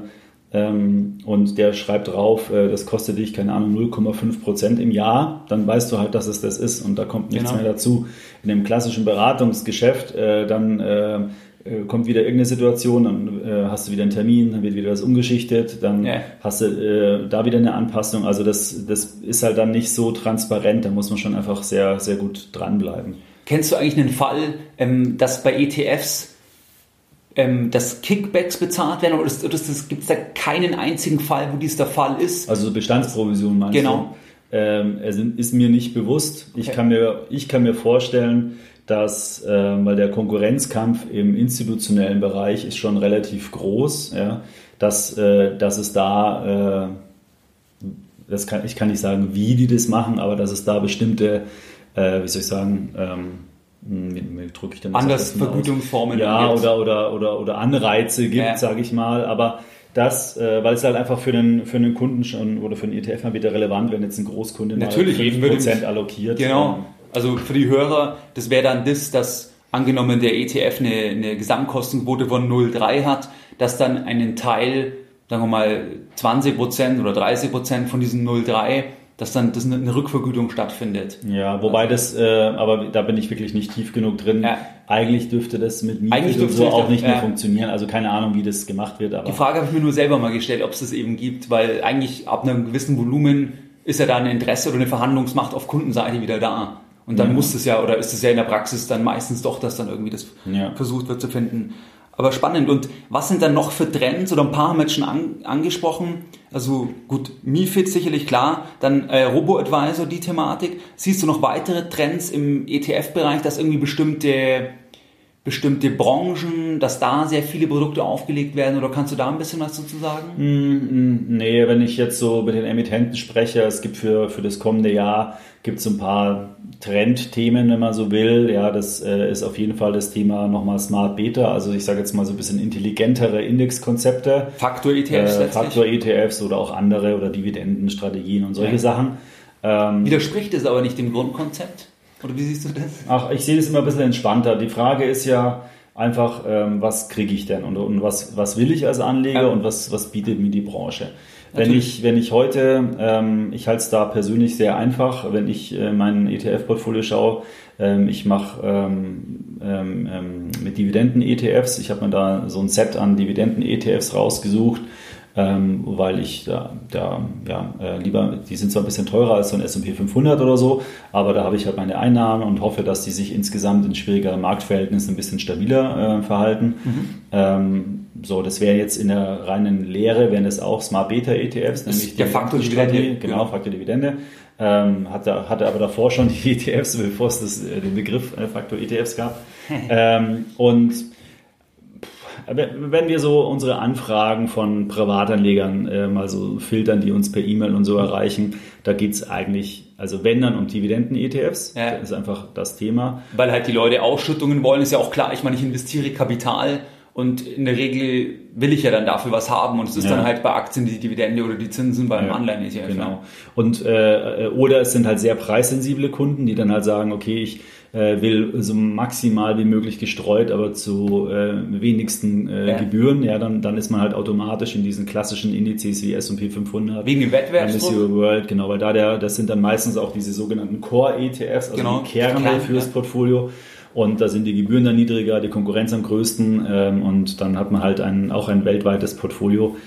und der schreibt drauf, das kostet dich, keine Ahnung, 0,5% im Jahr, dann weißt du halt, dass es das ist und da kommt nichts mehr dazu. In dem klassischen Beratungsgeschäft, dann kommt wieder irgendeine Situation, dann hast du wieder einen Termin, dann wird wieder das umgeschichtet, dann hast du da wieder eine Anpassung. Also das ist halt dann nicht so transparent, da muss man schon einfach sehr, sehr gut dranbleiben. Kennst du eigentlich einen Fall, dass bei ETFs dass Kickbacks bezahlt werden, oder gibt es da keinen einzigen Fall, wo dies der Fall ist? Also Bestandsprovision meinst du? Also ist mir nicht bewusst. Okay. Ich kann mir vorstellen, dass, weil der Konkurrenzkampf im institutionellen Bereich ist schon relativ groß, ja, dass es da, ich kann nicht sagen, wie die das machen, aber dass es da bestimmte, wie soll ich sagen, wie drücke ich denn das anders Vergütungsformen oder Anreize gibt, sage ich mal, aber das, weil es halt einfach für den Kunden schon oder für den ETF-Anbieter relevant, wenn jetzt ein Großkunde natürlich 5% allokiert. Genau. Also für die Hörer, das wäre dann dass angenommen der ETF eine Gesamtkostenquote von 0,3 hat, dass dann einen Teil, sagen wir mal 20% oder 30% von diesen 0,3 dass dann eine Rückvergütung stattfindet. Ja, wobei aber da bin ich wirklich nicht tief genug drin. Ja. Eigentlich dürfte das mit MiFID und so auch nicht mehr funktionieren. Also keine Ahnung, wie das gemacht wird. Aber die Frage habe ich mir nur selber mal gestellt, ob es das eben gibt, weil eigentlich ab einem gewissen Volumen ist ja da ein Interesse oder eine Verhandlungsmacht auf Kundenseite wieder da. Und dann muss es ja, oder ist es ja in der Praxis dann meistens doch, dass dann irgendwie das versucht wird zu finden. Aber spannend. Und was sind dann noch für Trends? Oder ein paar haben wir jetzt schon angesprochen. Also gut, MiFID sicherlich klar. Dann Robo-Advisor, die Thematik. Siehst du noch weitere Trends im ETF-Bereich, dass irgendwie bestimmte Branchen, dass da sehr viele Produkte aufgelegt werden? Oder kannst du da ein bisschen was dazu sagen? Nee, wenn ich jetzt so mit den Emittenten spreche, es gibt für das kommende Jahr gibt es ein paar Trendthemen, wenn man so will. Ja, das ist auf jeden Fall das Thema nochmal Smart Beta. Also ich sage jetzt mal so ein bisschen intelligentere Indexkonzepte. Faktor-ETFs letztlich. Faktor-ETFs oder auch andere oder Dividendenstrategien und solche Sachen. Widerspricht es aber nicht dem Grundkonzept? Oder wie siehst du das? Ach, ich sehe das immer ein bisschen entspannter. Die Frage ist ja einfach, was kriege ich denn und was will ich als Anleger und was bietet mir die Branche? Wenn ich heute, ich halte es da persönlich sehr einfach, wenn ich mein ETF-Portfolio schaue, ich mache mit Dividenden-ETFs, ich habe mir da so ein Set an Dividenden-ETFs rausgesucht, weil ich lieber, die sind zwar ein bisschen teurer als so ein S&P 500 oder so, aber da habe ich halt meine Einnahmen und hoffe, dass die sich insgesamt in schwierigeren Marktverhältnissen ein bisschen stabiler verhalten. Das wäre jetzt in der reinen Lehre, wären das auch Smart Beta ETFs, nämlich der Faktor-Dividende. Genau, Faktor-Dividende. Hatte aber davor schon die ETFs, bevor es den Begriff Faktor-ETFs gab. Wenn wir so unsere Anfragen von Privatanlegern mal so filtern, die uns per E-Mail und so erreichen, da geht es eigentlich, also wenn dann um Dividenden-ETFs, das ist einfach das Thema. Weil halt die Leute Ausschüttungen wollen, ist ja auch klar, ich meine, ich investiere Kapital und in der Regel will ich ja dann dafür was haben und es ist dann halt bei Aktien die Dividende oder die Zinsen beim Anleihen-ETF. Genau. Und oder es sind halt sehr preissensible Kunden, die dann halt sagen, okay, ich will so maximal wie möglich gestreut, aber zu wenigsten Gebühren. Ja, dann ist man halt automatisch in diesen klassischen Indizes wie S&P 500. Wegen dem Wettbewerbsdruck? World, genau, weil das sind dann meistens auch diese sogenannten Core-ETFs, also die Kerne fürs Portfolio. Und da sind die Gebühren dann niedriger, die Konkurrenz am größten und dann hat man halt auch ein weltweites Portfolio,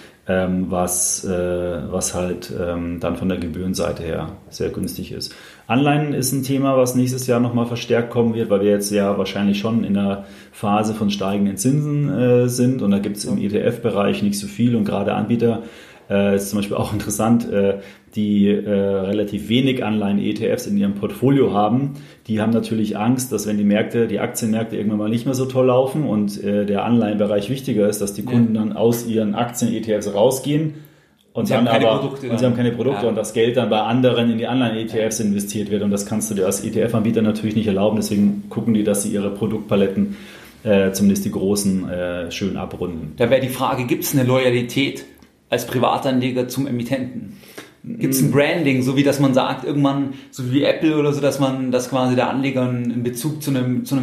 was halt dann von der Gebührenseite her sehr günstig ist. Anleihen ist ein Thema, was nächstes Jahr nochmal verstärkt kommen wird, weil wir jetzt ja wahrscheinlich schon in der Phase von steigenden Zinsen sind und da gibt es im ETF-Bereich nicht so viel und gerade Anbieter, ist zum Beispiel auch interessant, die relativ wenig Anleihen-ETFs in ihrem Portfolio haben, die haben natürlich Angst, dass wenn die Aktienmärkte irgendwann mal nicht mehr so toll laufen und der Anleihenbereich wichtiger ist, dass die Kunden dann aus ihren Aktien-ETFs rausgehen und sie haben keine Produkte und das Geld dann bei anderen in die Anleihen-ETFs investiert wird und das kannst du dir als ETF-Anbieter natürlich nicht erlauben, deswegen gucken die, dass sie ihre Produktpaletten, zumindest die großen, schön abrunden. Da wäre die Frage, gibt es eine Loyalität als Privatanleger zum Emittenten? Gibt es ein Branding, so wie dass man sagt, irgendwann, so wie Apple oder so, dass quasi der Anleger einen Bezug zu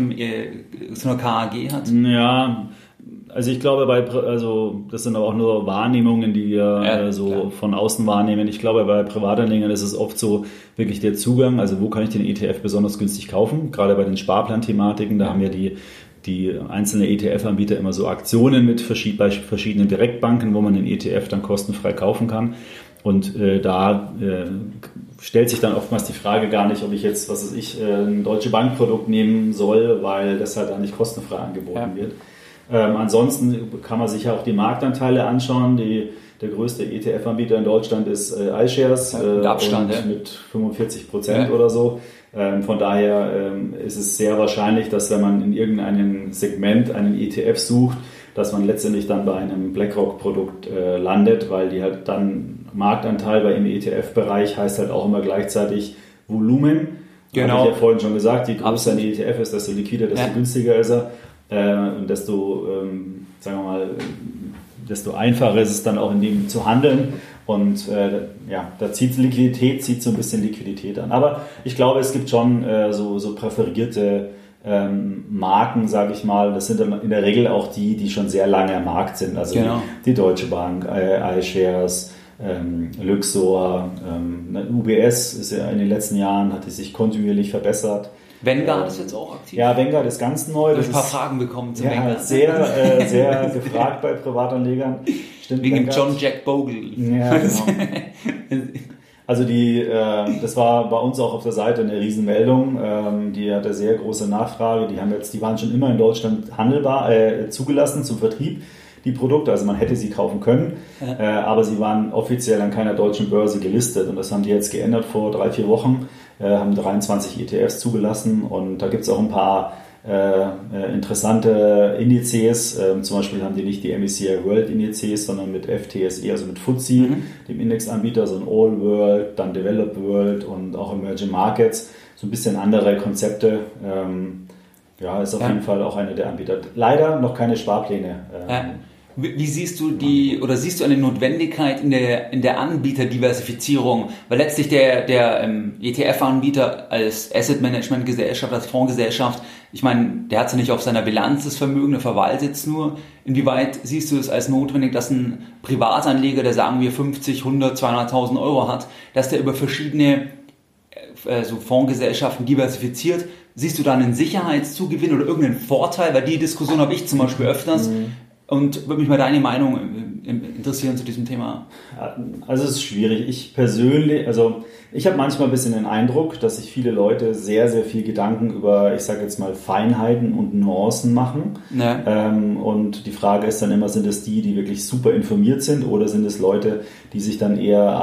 einer KAG hat? Ja, also ich glaube, das sind aber auch nur Wahrnehmungen, die wir von außen wahrnehmen. Ich glaube, bei Privatanlegern ist es oft so wirklich der Zugang, also wo kann ich den ETF besonders günstig kaufen? Gerade bei den Sparplanthematiken, da haben ja die einzelnen ETF-Anbieter immer so Aktionen mit verschiedenen Direktbanken, wo man den ETF dann kostenfrei kaufen kann. Und da stellt sich dann oftmals die Frage gar nicht, ob ich jetzt, ein Deutsche Bank-Produkt nehmen soll, weil das halt dann nicht kostenfrei angeboten wird. Ansonsten kann man sich ja auch die Marktanteile anschauen. Der größte ETF-Anbieter in Deutschland ist iShares mit Abstand, mit 45% oder so. Von daher ist es sehr wahrscheinlich, dass wenn man in irgendeinem Segment einen ETF sucht, dass man letztendlich dann bei einem BlackRock-Produkt landet, weil die halt dann Marktanteil bei im ETF-Bereich heißt halt auch immer gleichzeitig Volumen. Genau. Habe ich ja vorhin schon gesagt, je größer ein ETF ist, desto liquider, desto günstiger ist er. Und desto, sagen wir mal, desto einfacher ist es dann auch in dem zu handeln. Und da zieht Liquidität so ein bisschen Liquidität an. Aber ich glaube, es gibt schon so präferierte Marken, sage ich mal. Das sind in der Regel auch die schon sehr lange am Markt sind. Also die Deutsche Bank, iShares, Luxor, UBS ist ja in den letzten Jahren, hat sich kontinuierlich verbessert. Vanguard ist jetzt auch aktiv. Ja, Vanguard ist ganz neu. Ich habe ein paar Fragen bekommen zu Vanguard. Sehr gefragt bei Privatanlegern. Stimmt, wegen Vanguard. John Jack Bogle. Ja, genau. Also das war bei uns auch auf der Seite eine Riesenmeldung. Die hatte sehr große Nachfrage. Die waren schon immer in Deutschland handelbar, zugelassen zum Vertrieb, die Produkte. Also man hätte sie kaufen können, aber sie waren offiziell an keiner deutschen Börse gelistet. Und das haben die jetzt geändert vor 3-4 Wochen. Haben 23 ETFs zugelassen und da gibt es auch ein paar interessante Indizes. Zum Beispiel haben die nicht die MSCI World Indizes, sondern mit FTSE, also mit FTSE, dem Indexanbieter, so ein All World, dann Developed World und auch Emerging Markets. So ein bisschen andere Konzepte. Ist auf jeden Fall auch einer der Anbieter. Leider noch keine Sparpläne. Wie siehst du siehst du eine Notwendigkeit in der Anbieterdiversifizierung? Weil letztlich der ETF-Anbieter als Asset-Management-Gesellschaft, als Fondsgesellschaft, ich meine, der hat ja nicht auf seiner Bilanz das Vermögen, der verwaltet es nur. Inwieweit siehst du es als notwendig, dass ein Privatanleger, der sagen wir 50, 100, 200.000 Euro hat, dass der über verschiedene so Fondsgesellschaften diversifiziert? Siehst du da einen Sicherheitszugewinn oder irgendeinen Vorteil? Weil die Diskussion habe ich zum Beispiel öfters. Und würde mich mal deine Meinung interessieren zu diesem Thema. Also es ist schwierig. Ich persönlich, ich habe manchmal ein bisschen den Eindruck, dass sich viele Leute sehr, sehr viel Gedanken über, ich sage jetzt mal, Feinheiten und Nuancen machen. Ja. Und die Frage ist dann immer, sind es die wirklich super informiert sind oder sind es Leute, die sich dann eher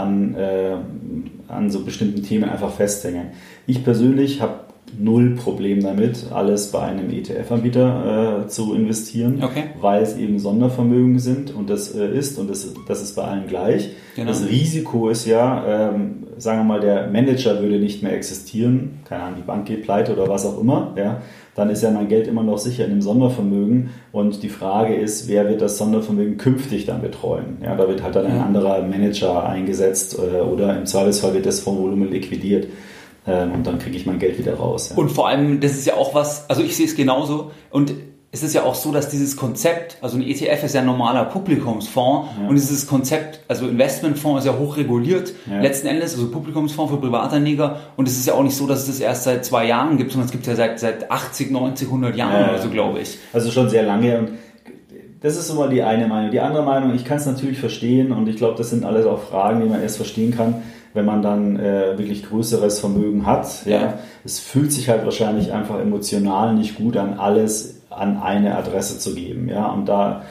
an so bestimmten Themen einfach festhängen? Ich persönlich habe null Problem damit, alles bei einem ETF-Anbieter zu investieren, weil es eben Sondervermögen sind und das ist bei allen gleich. Genau. Das Risiko ist ja, sagen wir mal, der Manager würde nicht mehr existieren, keine Ahnung, die Bank geht pleite oder was auch immer, ja, dann ist ja mein Geld immer noch sicher in dem Sondervermögen und die Frage ist, wer wird das Sondervermögen künftig dann betreuen? Ja, da wird halt dann ein anderer Manager eingesetzt oder im Zweifelsfall wird das Fondsvolumen liquidiert. Und dann kriege ich mein Geld wieder raus. Ja. Und vor allem, das ist ja auch was, also ich sehe es genauso und es ist ja auch so, dass dieses Konzept, also ein ETF ist ja ein normaler Publikumsfonds und dieses Konzept, also Investmentfonds ist ja hoch reguliert, letzten Endes, also Publikumsfonds für Privatanleger und es ist ja auch nicht so, dass es das erst seit 2 Jahren gibt, sondern es gibt es ja seit 80, 90, 100 Jahren oder so, glaube ich. Also schon sehr lange und das ist immer die eine Meinung. Die andere Meinung, ich kann es natürlich verstehen und ich glaube, das sind alles auch Fragen, die man erst verstehen kann, wenn man dann wirklich größeres Vermögen hat. Ja. Es fühlt sich halt wahrscheinlich einfach emotional nicht gut an, alles an eine Adresse zu geben. Ja. Und da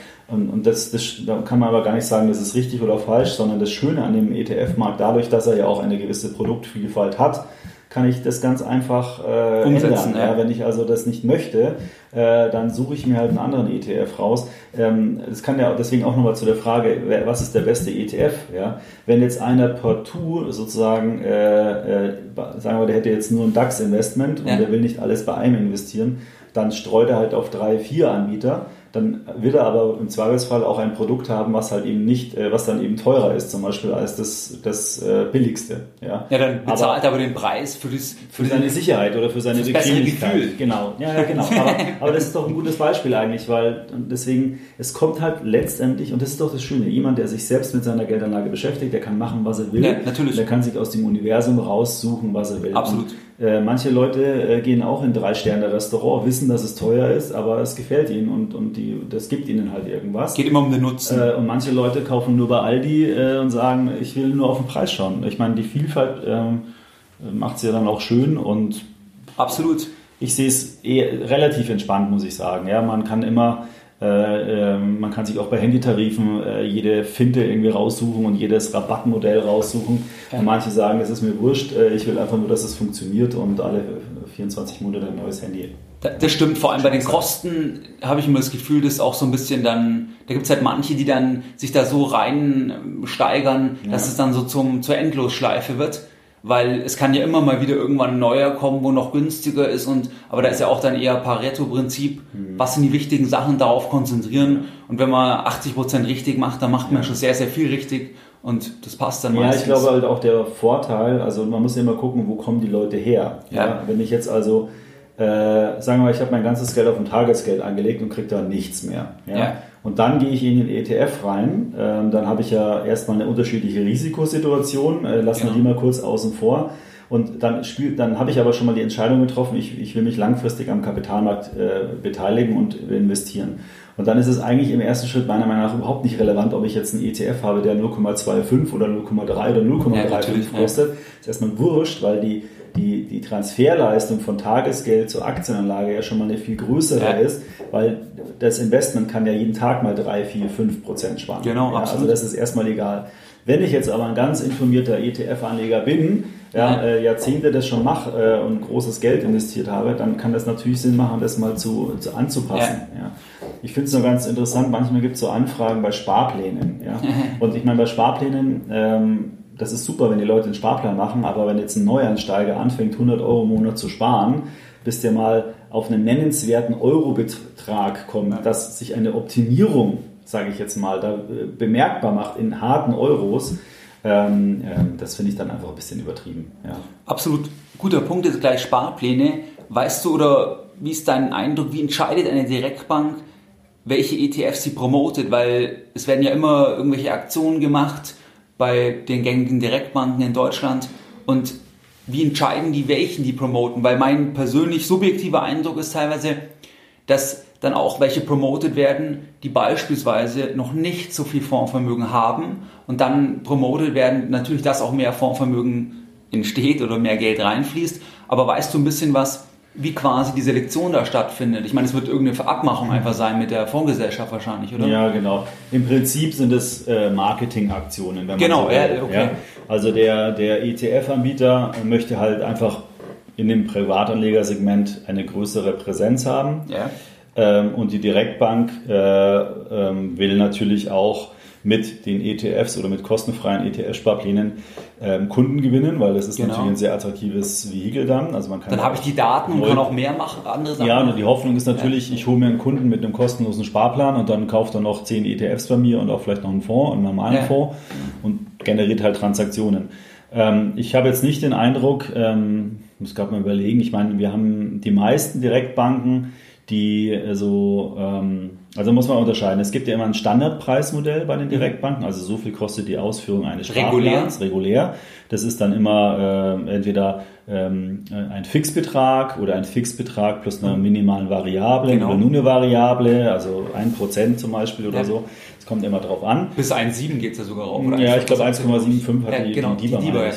kann man aber gar nicht sagen, das ist richtig oder falsch, sondern das Schöne an dem ETF-Markt, dadurch, dass er ja auch eine gewisse Produktvielfalt hat, kann ich das ganz einfach umsetzen. Ja. Wenn ich also das nicht möchte, dann suche ich mir halt einen anderen ETF raus. Das kann ja deswegen auch nochmal zu der Frage, was ist der beste ETF? Ja? Wenn jetzt einer partout sozusagen, sagen wir, der hätte jetzt nur ein DAX-Investment und der will nicht alles bei einem investieren, dann streut er halt auf 3, 4 Anbieter. Dann wird er aber im Zweifelsfall auch ein Produkt haben, was halt eben nicht, was dann eben teurer ist, zum Beispiel als das billigste. Ja, dann bezahlt er aber den Preis für seine Sicherheit oder für seine Bequemlichkeit. Gefühl. Genau, ja, genau. Aber das ist doch ein gutes Beispiel eigentlich, weil deswegen, es kommt halt letztendlich, und das ist doch das Schöne, jemand, der sich selbst mit seiner Geldanlage beschäftigt, der kann machen, was er will. Ja, natürlich. Der kann sich aus dem Universum raussuchen, was er will. Absolut. Und, manche Leute gehen auch in 3-Sterne-Restaurant, wissen, dass es teuer ist, aber es gefällt ihnen und das gibt ihnen halt irgendwas. Geht immer um den Nutzen. Und manche Leute kaufen nur bei Aldi und sagen, ich will nur auf den Preis schauen. Ich meine, die Vielfalt macht es ja dann auch schön und absolut. Ich sehe es relativ entspannt, muss ich sagen. Ja, man kann immer, man kann sich auch bei Handytarifen jede Finte irgendwie raussuchen und jedes Rabattmodell raussuchen. Ja. Und manche sagen, es ist mir wurscht, ich will einfach nur, dass es funktioniert und alle 24 Monate ein neues Handy. Das stimmt, vor allem bei den Kosten habe ich immer das Gefühl, dass auch so ein bisschen dann, da gibt es halt manche, die dann sich da so rein steigern, dass es dann so zur Endlosschleife wird, weil es kann ja immer mal wieder irgendwann ein neuer kommen, wo noch günstiger ist aber da ist ja auch dann eher Pareto-Prinzip, was sind die wichtigen Sachen, darauf konzentrieren und wenn man 80% richtig macht, dann macht man schon sehr, sehr viel richtig und das passt dann meistens. Ja, ich glaube halt auch der Vorteil, also man muss ja immer gucken, wo kommen die Leute her. Ja. Wenn ich jetzt also sagen wir mal, ich habe mein ganzes Geld auf ein Tagesgeld angelegt und kriege da nichts mehr. Ja? Und dann gehe ich in den ETF rein, dann habe ich ja erstmal eine unterschiedliche Risikosituation, lassen wir die mal kurz außen vor. Und dann habe ich aber schon mal die Entscheidung getroffen, ich will mich langfristig am Kapitalmarkt beteiligen und investieren. Und dann ist es eigentlich im ersten Schritt meiner Meinung nach überhaupt nicht relevant, ob ich jetzt einen ETF habe, der 0,25 oder 0,3 oder 0,35 kostet. Das ist erstmal wurscht, weil die Transferleistung von Tagesgeld zur Aktienanlage ja schon mal eine viel größere ist, weil das Investment kann ja jeden Tag mal 3, 4, 5% sparen. Genau, absolut. Also das ist erstmal egal. Wenn ich jetzt aber ein ganz informierter ETF-Anleger bin, Jahrzehnte das schon mache und großes Geld investiert habe, dann kann das natürlich Sinn machen, das mal anzupassen. Ja. Ich finde es nur ganz interessant, manchmal gibt es so Anfragen bei Sparplänen. Ja. Und ich meine, bei Sparplänen, das ist super, wenn die Leute einen Sparplan machen, aber wenn jetzt ein Neueinsteiger anfängt, 100 Euro im Monat zu sparen, bis der mal auf einen nennenswerten Eurobetrag kommt, dass sich eine Optimierung, sage ich jetzt mal, da bemerkbar macht in harten Euros, das finde ich dann einfach ein bisschen übertrieben. Ja. Absolut. Guter Punkt ist gleich Sparpläne. Weißt du oder wie ist dein Eindruck, wie entscheidet eine Direktbank, welche ETFs sie promotet? Weil es werden ja immer irgendwelche Aktionen gemacht bei den gängigen Direktbanken in Deutschland. Und wie entscheiden die, welchen die promoten? Weil mein persönlich subjektiver Eindruck ist teilweise, dass dann auch welche promotet werden, die beispielsweise noch nicht so viel Fondsvermögen haben und dann promotet werden, natürlich, dass auch mehr Fondsvermögen entsteht oder mehr Geld reinfließt. Aber weißt du ein bisschen was, wie quasi die Selektion da stattfindet? Ich meine, es wird irgendeine Abmachung einfach sein mit der Fondsgesellschaft wahrscheinlich, oder? Ja, genau. Im Prinzip sind es Marketingaktionen. Wenn man genau, so will. Okay. Ja? Also der ETF-Anbieter möchte halt einfach in dem Privatanlegersegment eine größere Präsenz haben. Ja. Und die Direktbank will natürlich auch mit den ETFs oder mit kostenfreien ETF-Sparplänen Kunden gewinnen, weil das ist natürlich ein sehr attraktives Vehikel dann. Also man kann dann habe ich die Daten und kann auch mehr machen, andere Sachen. Ja, und die Hoffnung ist natürlich, ich hole mir einen Kunden mit einem kostenlosen Sparplan und dann kauft er noch 10 ETFs bei mir und auch vielleicht noch einen Fonds, einen normalen Fonds und generiert halt Transaktionen. Ich habe jetzt nicht den Eindruck, muss gerade mal überlegen, ich meine, wir haben die meisten Direktbanken, die also muss man unterscheiden. Es gibt ja immer ein Standardpreismodell bei den Direktbanken, also so viel kostet die Ausführung eines Sparplans, regulär. Das ist dann immer entweder ein Fixbetrag oder ein Fixbetrag plus einer minimalen Variable oder nur eine Variable, also 1% zum Beispiel oder so. Das kommt immer drauf an. Bis 1,7 geht es ja sogar rauf. Ja, ich glaube 1,75 hat die DIBA.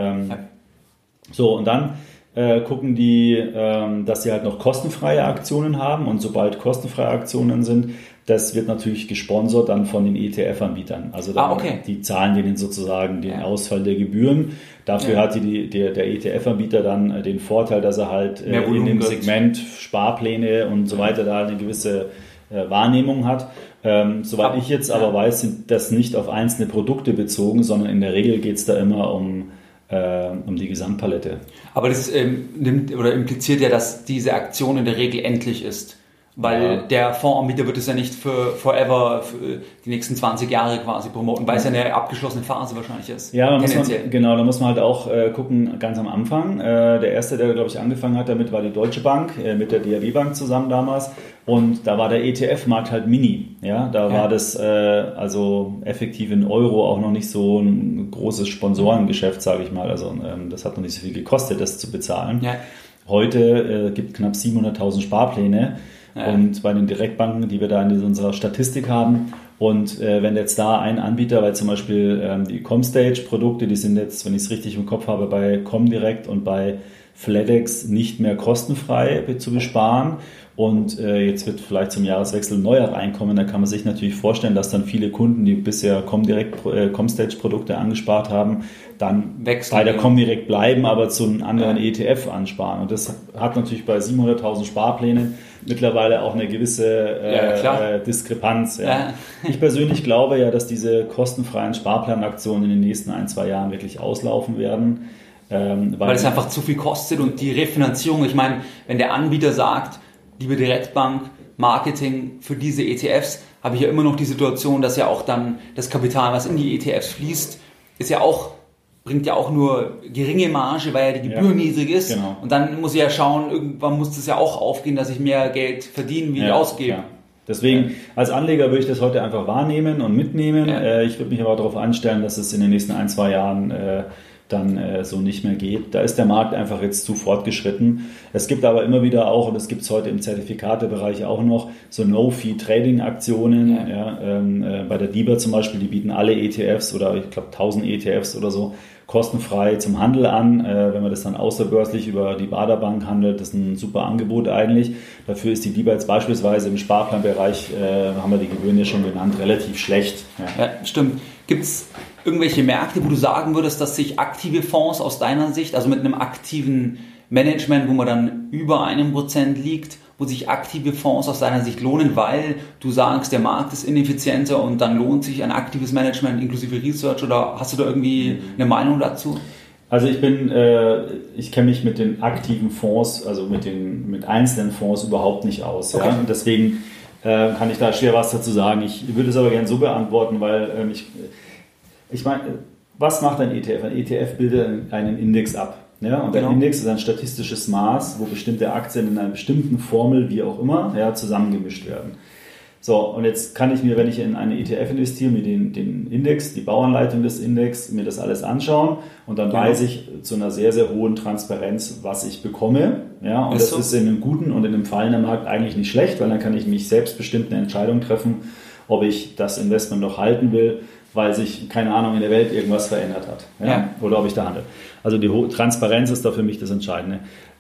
So, und dann gucken die, dass sie halt noch kostenfreie Aktionen haben und sobald kostenfreie Aktionen sind, das wird natürlich gesponsert dann von den ETF-Anbietern. Also dann, die zahlen denen sozusagen den Ausfall der Gebühren. Dafür hat der ETF-Anbieter dann den Vorteil, dass er halt in dem Segment Sparpläne und so weiter da eine gewisse Wahrnehmung hat. Soweit ich jetzt aber weiß, sind das nicht auf einzelne Produkte bezogen, sondern in der Regel geht es da immer um die Gesamtpalette. Aber das impliziert ja, dass diese Aktion in der Regel endlich ist. Weil der Fondsanbieter wird es ja nicht für forever, für die nächsten 20 Jahre quasi promoten, weil es ja eine abgeschlossene Phase wahrscheinlich ist. Ja, da muss man halt auch gucken, ganz am Anfang. Der erste, der, glaube ich, angefangen hat damit, war die Deutsche Bank, mit der DRW Bank zusammen damals. Und da war der ETF-Markt halt mini. Ja, da war das also effektiv in Euro auch noch nicht so ein großes Sponsorengeschäft, sage ich mal. Also das hat noch nicht so viel gekostet, das zu bezahlen. Ja. Heute gibt es knapp 700.000 Sparpläne. Und bei den Direktbanken, die wir da in unserer Statistik haben, und wenn jetzt da ein Anbieter, weil zum Beispiel die Comstage-Produkte, die sind jetzt, wenn ich es richtig im Kopf habe, bei Comdirect und bei FedEx nicht mehr kostenfrei zu besparen. Und jetzt wird vielleicht zum Jahreswechsel ein neuer reinkommen. Da kann man sich natürlich vorstellen, dass dann viele Kunden, die bisher Comstage-Produkte angespart haben, dann bei der Comdirect bleiben, aber zu einem anderen ETF ansparen. Und das hat natürlich bei 700.000 Sparplänen mittlerweile auch eine gewisse Diskrepanz. Ja. Ja. Ich persönlich glaube ja, dass diese kostenfreien Sparplanaktionen in den nächsten 1-2 Jahren wirklich auslaufen werden. Weil es einfach zu viel kostet und die Refinanzierung, ich meine, wenn der Anbieter sagt, liebe Direktbank, Marketing für diese ETFs, habe ich ja immer noch die Situation, dass ja auch dann das Kapital, was in die ETFs fließt, ist ja auch bringt ja auch nur geringe Marge, weil ja die Gebühr niedrig ist. Genau. Und dann muss ich ja schauen, irgendwann muss das ja auch aufgehen, dass ich mehr Geld verdiene, wie ich ausgebe. Klar. Deswegen, als Anleger würde ich das heute einfach wahrnehmen und mitnehmen. Ja. Ich würde mich aber darauf einstellen, dass es in den nächsten 1-2 Jahren dann so nicht mehr geht. Da ist der Markt einfach jetzt zu fortgeschritten. Es gibt aber immer wieder auch, und das gibt es heute im Zertifikatebereich auch noch, so No-Fee-Trading-Aktionen. Bei der DIBA zum Beispiel, die bieten alle ETFs oder ich glaube 1000 ETFs oder so kostenfrei zum Handel an. Wenn man das dann außerbörslich über die Baderbank handelt, das ist ein super Angebot eigentlich. Dafür ist die DIBA jetzt beispielsweise im Sparplanbereich, haben wir die Gebühren ja schon genannt, relativ schlecht. Ja, stimmt. Gibt es irgendwelche Märkte, wo du sagen würdest, dass sich aktive Fonds aus deiner Sicht, also mit einem aktiven Management, wo man dann über 1% liegt, wo sich aktive Fonds aus deiner Sicht lohnen, weil du sagst, der Markt ist ineffizienter und dann lohnt sich ein aktives Management inklusive Research, oder hast du da irgendwie eine Meinung dazu? Also ich kenne mich mit den aktiven Fonds, also mit einzelnen Fonds überhaupt nicht aus. Okay. Ja? Und deswegen kann ich da schwer was dazu sagen. Ich würde es aber gerne so beantworten, weil ich meine, was macht ein ETF? Ein ETF bildet einen Index ab. Ja? Und ein Index ist ein statistisches Maß, wo bestimmte Aktien in einer bestimmten Formel, wie auch immer, zusammengemischt werden. So, und jetzt kann ich mir, wenn ich in eine ETF investiere, mir den Index, die Bauanleitung des Index, mir das alles anschauen und dann weiß ich zu einer sehr, sehr hohen Transparenz, was ich bekomme. Ja, und das ist in einem guten und in einem fallenden Markt eigentlich nicht schlecht, weil dann kann ich mich selbstbestimmt eine Entscheidung treffen, ob ich das Investment noch halten will, weil sich, keine Ahnung, in der Welt irgendwas verändert hat. Ja? Oder ob ich da handle. Also die Transparenz ist da für mich das Entscheidende.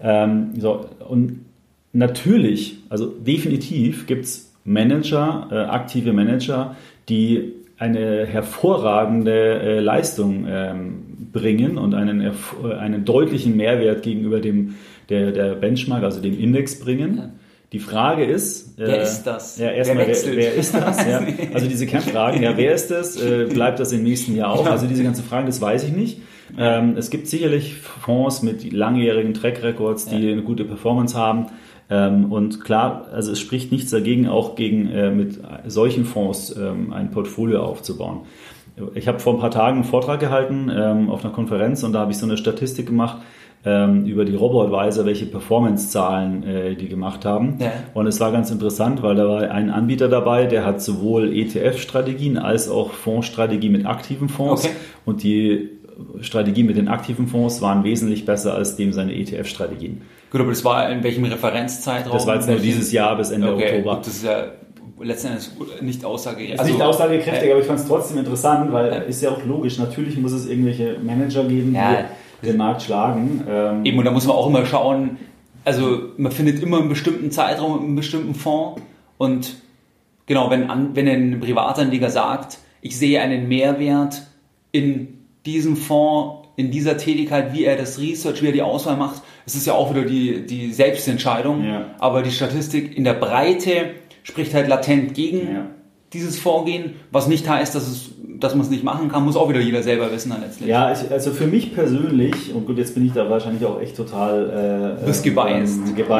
Und natürlich, also definitiv gibt es aktive Manager, die eine hervorragende Leistung bringen und einen deutlichen Mehrwert gegenüber der Benchmark, also dem Index bringen. Ja. Die Frage ist... wer ist das? Ja, erstmal, wer ist das? Ja, also diese Kernfragen, wer ist das? Bleibt das im nächsten Jahr auch? Also diese ganzen Fragen, das weiß ich nicht. Es gibt sicherlich Fonds mit langjährigen Track-Records, die eine gute Performance haben. Und klar, also es spricht nichts dagegen, auch mit solchen Fonds ein Portfolio aufzubauen. Ich habe vor ein paar Tagen einen Vortrag gehalten auf einer Konferenz und da habe ich so eine Statistik gemacht über die Robo-Advisor, welche Performance-Zahlen die gemacht haben. Ja. Und es war ganz interessant, weil da war ein Anbieter dabei, der hat sowohl ETF-Strategien als auch Fondsstrategie mit aktiven Fonds. Okay. Und die Strategie mit den aktiven Fonds waren wesentlich besser als seine ETF-Strategien. Gut, aber das war in welchem Referenzzeitraum? Das war jetzt nur dieses Jahr bis Ende Oktober. Gut, das ist ja letztendlich nicht aussagekräftig. Also, nicht aussagekräftig, aber ich fand es trotzdem interessant, weil ist ja auch logisch. Natürlich muss es irgendwelche Manager geben, die den Markt schlagen. Eben, und da muss man auch immer schauen, also man findet immer einen bestimmten Zeitraum, einen bestimmten Fonds, und genau, wenn ein Privatanleger sagt, ich sehe einen Mehrwert in diesem Fonds, in dieser Tätigkeit, wie er das Research, wie er die Auswahl macht, es ist ja auch wieder die Selbstentscheidung, aber die Statistik in der Breite spricht halt latent gegen dieses Vorgehen, was nicht heißt, dass man es nicht machen kann, muss auch wieder jeder selber wissen dann letztlich. Ja, also für mich persönlich, und gut, jetzt bin ich da wahrscheinlich auch echt total gebiased,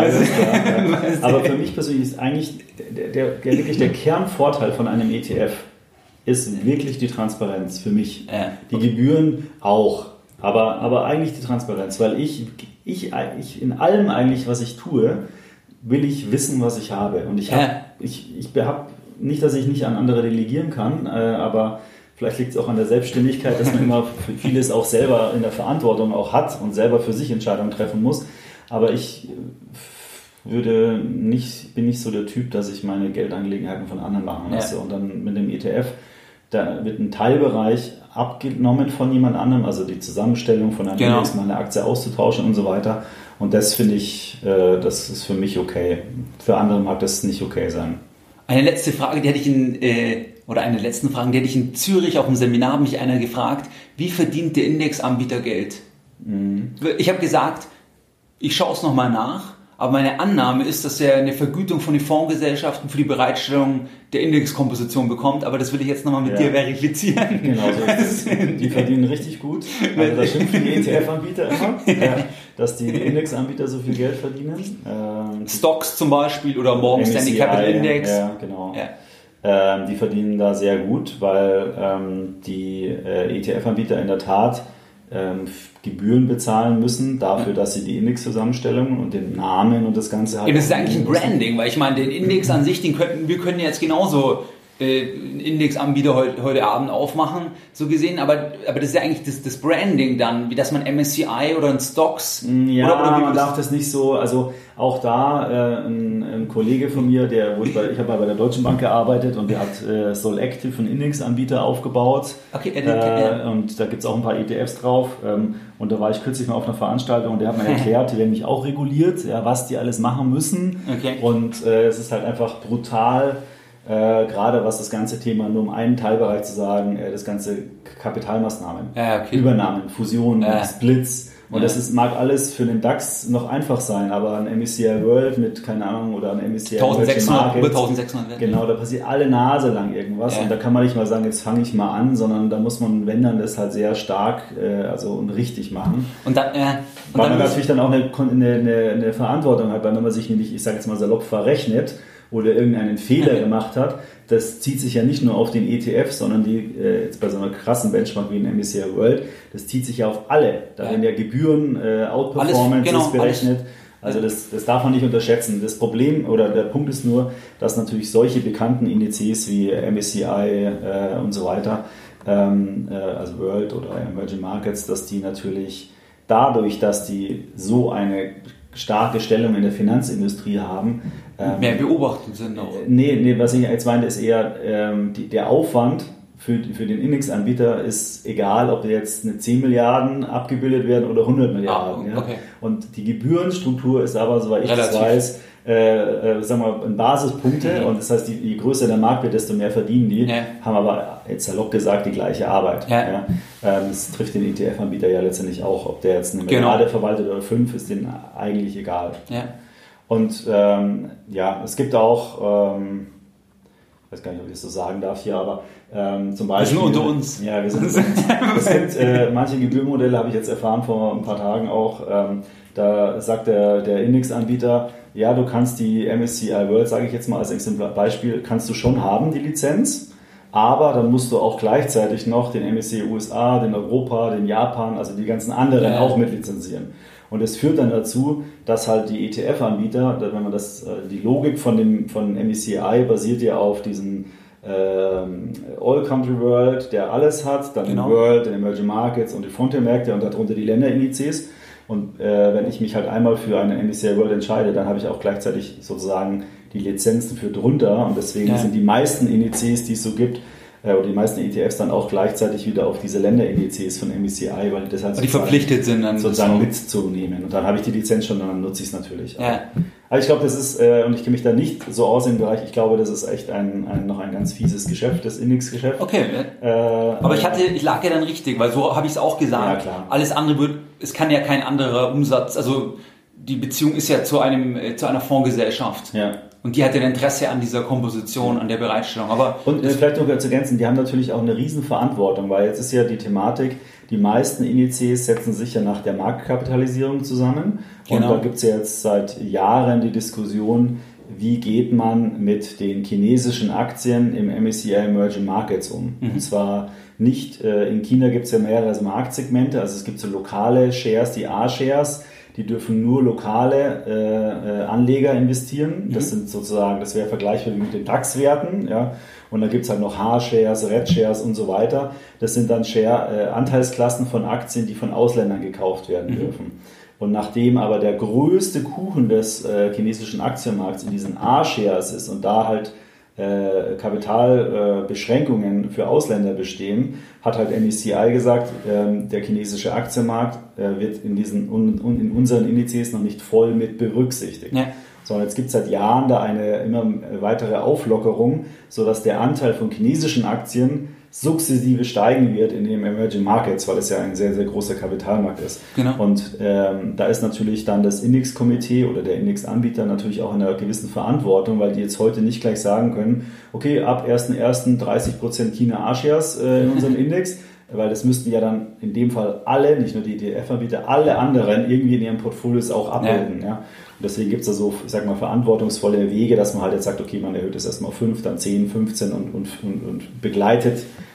aber für mich persönlich ist eigentlich wirklich der Kernvorteil von einem ETF ist wirklich die Transparenz für mich. Die Gebühren auch, aber eigentlich die Transparenz, weil ich in allem eigentlich, was ich tue, will ich wissen, was ich habe. Und ich habe nicht, dass ich nicht an andere delegieren kann, aber vielleicht liegt es auch an der Selbstständigkeit, dass man immer vieles auch selber in der Verantwortung auch hat und selber für sich Entscheidungen treffen muss. Aber ich bin nicht so der Typ, dass ich meine Geldangelegenheiten von anderen machen lasse. Und dann mit dem ETF, da wird ein Teilbereich abgenommen von jemand anderem, also die Zusammenstellung von einem Index, mal eine Aktie auszutauschen und so weiter. Und das finde ich, das ist für mich okay. Für andere mag das nicht okay sein. Eine letzte Frage, die hatte ich in Zürich auf dem Seminar, hat mich einer gefragt, wie verdient der Indexanbieter Geld? Ich habe gesagt, ich schaue es nochmal nach, aber meine Annahme ist, dass er eine Vergütung von den Fondsgesellschaften für die Bereitstellung der Indexkomposition bekommt, aber das will ich jetzt nochmal mit dir verifizieren. Genau, so ist es. Die verdienen richtig gut. Also da schimpfen die ETF-Anbieter immer, dass die Indexanbieter so viel Geld verdienen. Stocks zum Beispiel oder Morgan Stanley Capital Index. Ja, genau. Ja. Die verdienen da sehr gut, weil die ETF-Anbieter in der Tat Gebühren bezahlen müssen dafür, dass sie die Indexzusammenstellung und den Namen und das Ganze halt... Ja, das ist eigentlich ein Branding, weil ich meine, den Index an sich, wir können jetzt genauso einen Indexanbieter heute Abend aufmachen, so gesehen, aber das ist ja eigentlich das Branding dann, wie dass man MSCI oder ein Stocks... Ja, oder man darf das nicht so, also auch da ein Kollege von mir, ich habe bei der Deutschen Bank gearbeitet und der hat Solactive, einen Indexanbieter, aufgebaut. Okay, und da gibt es auch ein paar ETFs drauf. Und da war ich kürzlich mal auf einer Veranstaltung und der hat mir erklärt, die werden mich auch reguliert, ja, was die alles machen müssen. Okay. Und es ist halt einfach brutal, gerade was das ganze Thema, nur um einen Teilbereich zu sagen, das ganze Kapitalmaßnahmen, Übernahmen, Fusionen, Splits. Und das mag alles für den DAX noch einfach sein, aber ein MSCI World mit, keine Ahnung, oder ein MSCI 1600, über 1600. Genau, da passiert alle Nase lang irgendwas und da kann man nicht mal sagen, jetzt fange ich mal an, sondern da muss man, wenn dann, das halt sehr stark und richtig machen. Und dann natürlich dann auch eine Verantwortung hat, weil wenn man sich nämlich, ich sage jetzt mal salopp, verrechnet oder irgendeinen Fehler gemacht hat, das zieht sich ja nicht nur auf den ETF, sondern jetzt bei so einer krassen Benchmark wie ein MSCI World, das zieht sich ja auf alle. Da werden ja Gebühren, Outperformance berechnet. Also das darf man nicht unterschätzen. Das Problem oder der Punkt ist nur, dass natürlich solche bekannten Indizes wie MSCI und so weiter, also World oder Emerging Markets, dass die natürlich dadurch, dass die so eine starke Stellung in der Finanzindustrie haben. Mehr beobachtet sind auch. Nee, was ich jetzt meine, ist eher der Aufwand für den Indexanbieter ist egal, ob jetzt eine 10 Milliarden abgebildet werden oder 100 Milliarden. Okay. Ja? Und die Gebührenstruktur ist aber, soweit ich das weiß, sagen wir mal, Basispunkte. Und das heißt, je größer der Markt wird, desto mehr verdienen die, haben aber jetzt salopp gesagt die gleiche Arbeit. Ja? Das trifft den ETF-Anbieter ja letztendlich auch. Ob der jetzt eine Milliarde verwaltet oder 5, ist denen eigentlich egal. Ja. Und es gibt auch, ich weiß gar nicht, ob ich das so sagen darf hier, aber zum Beispiel... Wir sind unter uns. Ja, wir sind unter uns. Es gibt manche Gebührenmodelle, habe ich jetzt erfahren vor ein paar Tagen auch, da sagt der Indexanbieter, ja, du kannst die MSCI World, sage ich jetzt mal als Beispiel, kannst du schon haben, die Lizenz, aber dann musst du auch gleichzeitig noch den MSCI USA, den Europa, den Japan, also die ganzen anderen auch mit lizenzieren. Und es führt dann dazu, dass halt die ETF-Anbieter, wenn man die Logik von MSCI basiert ja auf diesen All Country World, der alles hat, dann den World, den Emerging Markets und die Frontier-Märkte und darunter die Länderindizes. Und wenn ich mich halt einmal für einen MSCI World entscheide, dann habe ich auch gleichzeitig sozusagen die Lizenzen für drunter. Und deswegen sind die meisten Indizes, die es so gibt, oder die meisten ETFs dann auch gleichzeitig wieder auf diese Länderindizes von MSCI, weil das halt die verpflichtet sind, dann sozusagen mitzunehmen. Und dann habe ich die Lizenz schon, dann nutze ich es natürlich. Aber ich glaube, das ist, und ich kenne mich da nicht so aus im Bereich, ich glaube, das ist echt noch ein ganz fieses Geschäft, das Indexgeschäft. Okay, aber ich lag ja dann richtig, weil so habe ich es auch gesagt. Ja, klar. Alles andere es kann ja kein anderer Umsatz, also die Beziehung ist ja zu einer Fondsgesellschaft. Ja. Und die hat ja ein Interesse an dieser Komposition, an der Bereitstellung. Und vielleicht noch zu ergänzen, die haben natürlich auch eine Riesenverantwortung, weil jetzt ist ja die Thematik, die meisten Indizes setzen sich ja nach der Marktkapitalisierung zusammen. Und da gibt es ja jetzt seit Jahren die Diskussion, wie geht man mit den chinesischen Aktien im MSCI Emerging Markets um. Und zwar nicht, in China gibt es ja mehrere Marktsegmente, also es gibt so lokale Shares, die A-Shares, die dürfen nur lokale Anleger investieren. Das sind sozusagen, das wäre vergleichbar mit den DAX-Werten. Ja? Und da gibt es halt noch H-Shares, Red-Shares und so weiter. Das sind dann Anteilsklassen von Aktien, die von Ausländern gekauft werden dürfen. Und nachdem aber der größte Kuchen des chinesischen Aktienmarkts in diesen A-Shares ist und da halt Kapitalbeschränkungen für Ausländer bestehen, hat halt MSCI gesagt, der chinesische Aktienmarkt wird in unseren Indizes noch nicht voll mit berücksichtigt. Ja. Sondern jetzt gibt es seit Jahren da eine immer weitere Auflockerung, sodass der Anteil von chinesischen Aktien sukzessive steigen wird in den Emerging Markets, weil es ja ein sehr, sehr großer Kapitalmarkt ist. Genau. Und da ist natürlich dann das Indexkomitee oder der Indexanbieter natürlich auch in einer gewissen Verantwortung, weil die jetzt heute nicht gleich sagen können, okay, ab 1.1. 30% China A-Shares in unserem Index, weil das müssten ja dann in dem Fall alle, nicht nur die ETF-Anbieter, alle anderen irgendwie in ihren Portfolios auch abbilden. Ja. Und deswegen gibt es da so, ich sag mal, verantwortungsvolle Wege, dass man halt jetzt sagt, okay, man erhöht es erstmal auf 5, dann 10, 15 und begleitet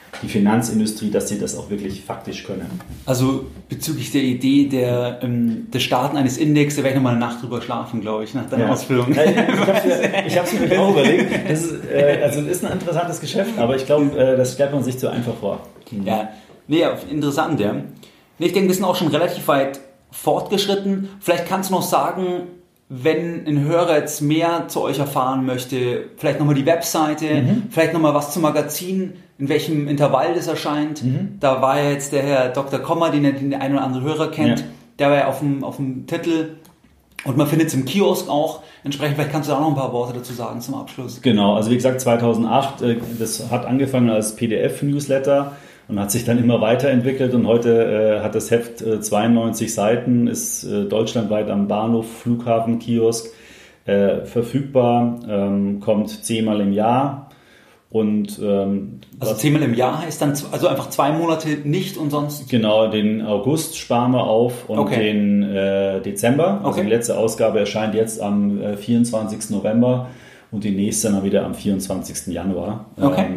die Finanzindustrie, dass sie das auch wirklich faktisch können. Also bezüglich der Idee des Starten eines Index, da werde ich nochmal eine Nacht drüber schlafen, glaube ich, nach deiner Ausführung. Ich habe es mir auch überlegt. Das ist ein interessantes Geschäft, aber ich glaube, das stellt man sich zu einfach vor. Ja, interessant, ja. Ich denke, wir sind auch schon relativ weit fortgeschritten. Vielleicht kannst du noch sagen, wenn ein Hörer jetzt mehr zu euch erfahren möchte, vielleicht nochmal die Webseite, vielleicht nochmal was zum Magazin, in welchem Intervall das erscheint. Da war ja jetzt der Herr Dr. Kommer, den der ein oder andere Hörer kennt, der war ja auf dem Titel und man findet es im Kiosk auch. Entsprechend, vielleicht kannst du da auch noch ein paar Worte dazu sagen zum Abschluss. Genau, also wie gesagt 2008, das hat angefangen als PDF-Newsletter und hat sich dann immer weiterentwickelt und heute hat das Heft 92 Seiten, ist deutschlandweit am Bahnhof, Flughafen, Kiosk verfügbar, kommt 10-mal im Jahr. Und, also 10-mal im Jahr heißt dann also einfach 2 Monate nicht und sonst? Genau, den August sparen wir auf und den Dezember. Also die letzte Ausgabe erscheint jetzt am 24. November und die nächste dann wieder am 24. Januar.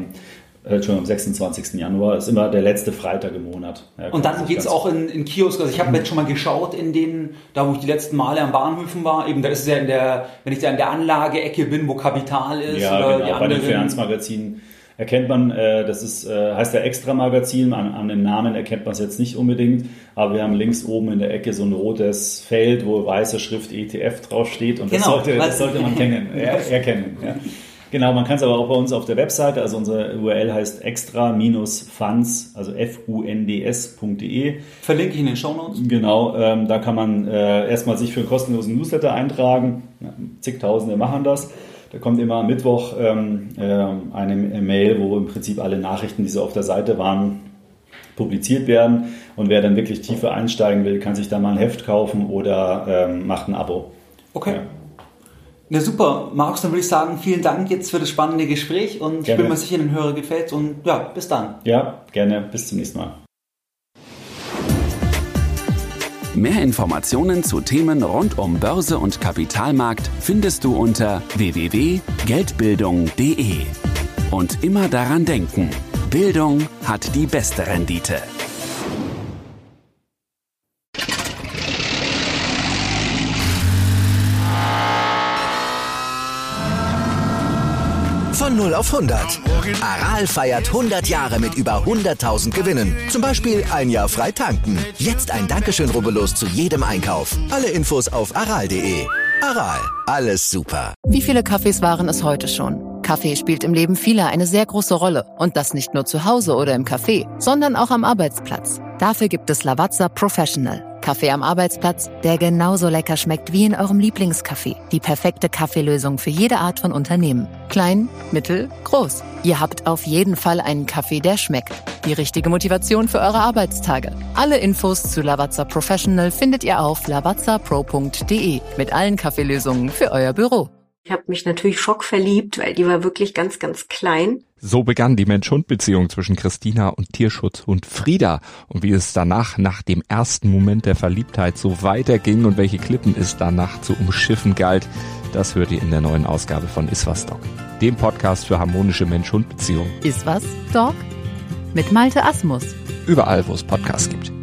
Am 26. Januar ist immer der letzte Freitag im Monat. Ja, und dann geht es auch in Kiosk. Also ich habe jetzt schon mal geschaut da wo ich die letzten Male am Bahnhöfen war, eben da ist es ja wenn ich da in der Anlageecke bin, wo Kapital ist. Ja, oder genau, bei den Finanzmagazinen erkennt man, das ist, heißt ja Extra-Magazin, an dem Namen erkennt man es jetzt nicht unbedingt, aber wir haben links oben in der Ecke so ein rotes Feld, wo weiße Schrift ETF draufsteht und das sollte man erkennen. Ja. Genau, man kann es aber auch bei uns auf der Webseite, also unsere URL heißt extra-funds, also funds.de. Verlinke ich in den Shownotes. Genau, da kann man erstmal sich für einen kostenlosen Newsletter eintragen. Zigtausende machen das. Da kommt immer am Mittwoch eine Mail, wo im Prinzip alle Nachrichten, die so auf der Seite waren, publiziert werden. Und wer dann wirklich tiefer einsteigen will, kann sich da mal ein Heft kaufen oder macht ein Abo. Okay. Ja. Na super, Markus, dann würde ich sagen, vielen Dank jetzt für das spannende Gespräch und ich bin mir sicher, den Hörer gefällt und ja, bis dann. Ja, gerne, bis zum nächsten Mal. Mehr Informationen zu Themen rund um Börse und Kapitalmarkt findest du unter www.geldbildung.de. Und immer daran denken, Bildung hat die beste Rendite. Von 0 auf 100. Aral feiert 100 Jahre mit über 100.000 Gewinnen. Zum Beispiel ein Jahr frei tanken. Jetzt ein Dankeschön, rubbellos zu jedem Einkauf. Alle Infos auf aral.de. Aral, alles super. Wie viele Kaffees waren es heute schon? Kaffee spielt im Leben vieler eine sehr große Rolle. Und das nicht nur zu Hause oder im Café, sondern auch am Arbeitsplatz. Dafür gibt es Lavazza Professional. Kaffee am Arbeitsplatz, der genauso lecker schmeckt wie in eurem Lieblingscafé. Die perfekte Kaffeelösung für jede Art von Unternehmen. Klein, mittel, groß. Ihr habt auf jeden Fall einen Kaffee, der schmeckt. Die richtige Motivation für eure Arbeitstage. Alle Infos zu Lavazza Professional findet ihr auf lavazzapro.de mit allen Kaffeelösungen für euer Büro. Ich habe mich natürlich schockverliebt, weil die war wirklich ganz, ganz klein. So begann die Mensch-Hund-Beziehung zwischen Christina und Tierschutzhund Frieda. Und wie es danach, nach dem ersten Moment der Verliebtheit, so weiterging und welche Klippen es danach zu umschiffen galt, das hört ihr in der neuen Ausgabe von Iswas Dog, dem Podcast für harmonische Mensch-Hund-Beziehungen. Iswas Dog? Mit Malte Asmus. Überall, wo es Podcasts gibt.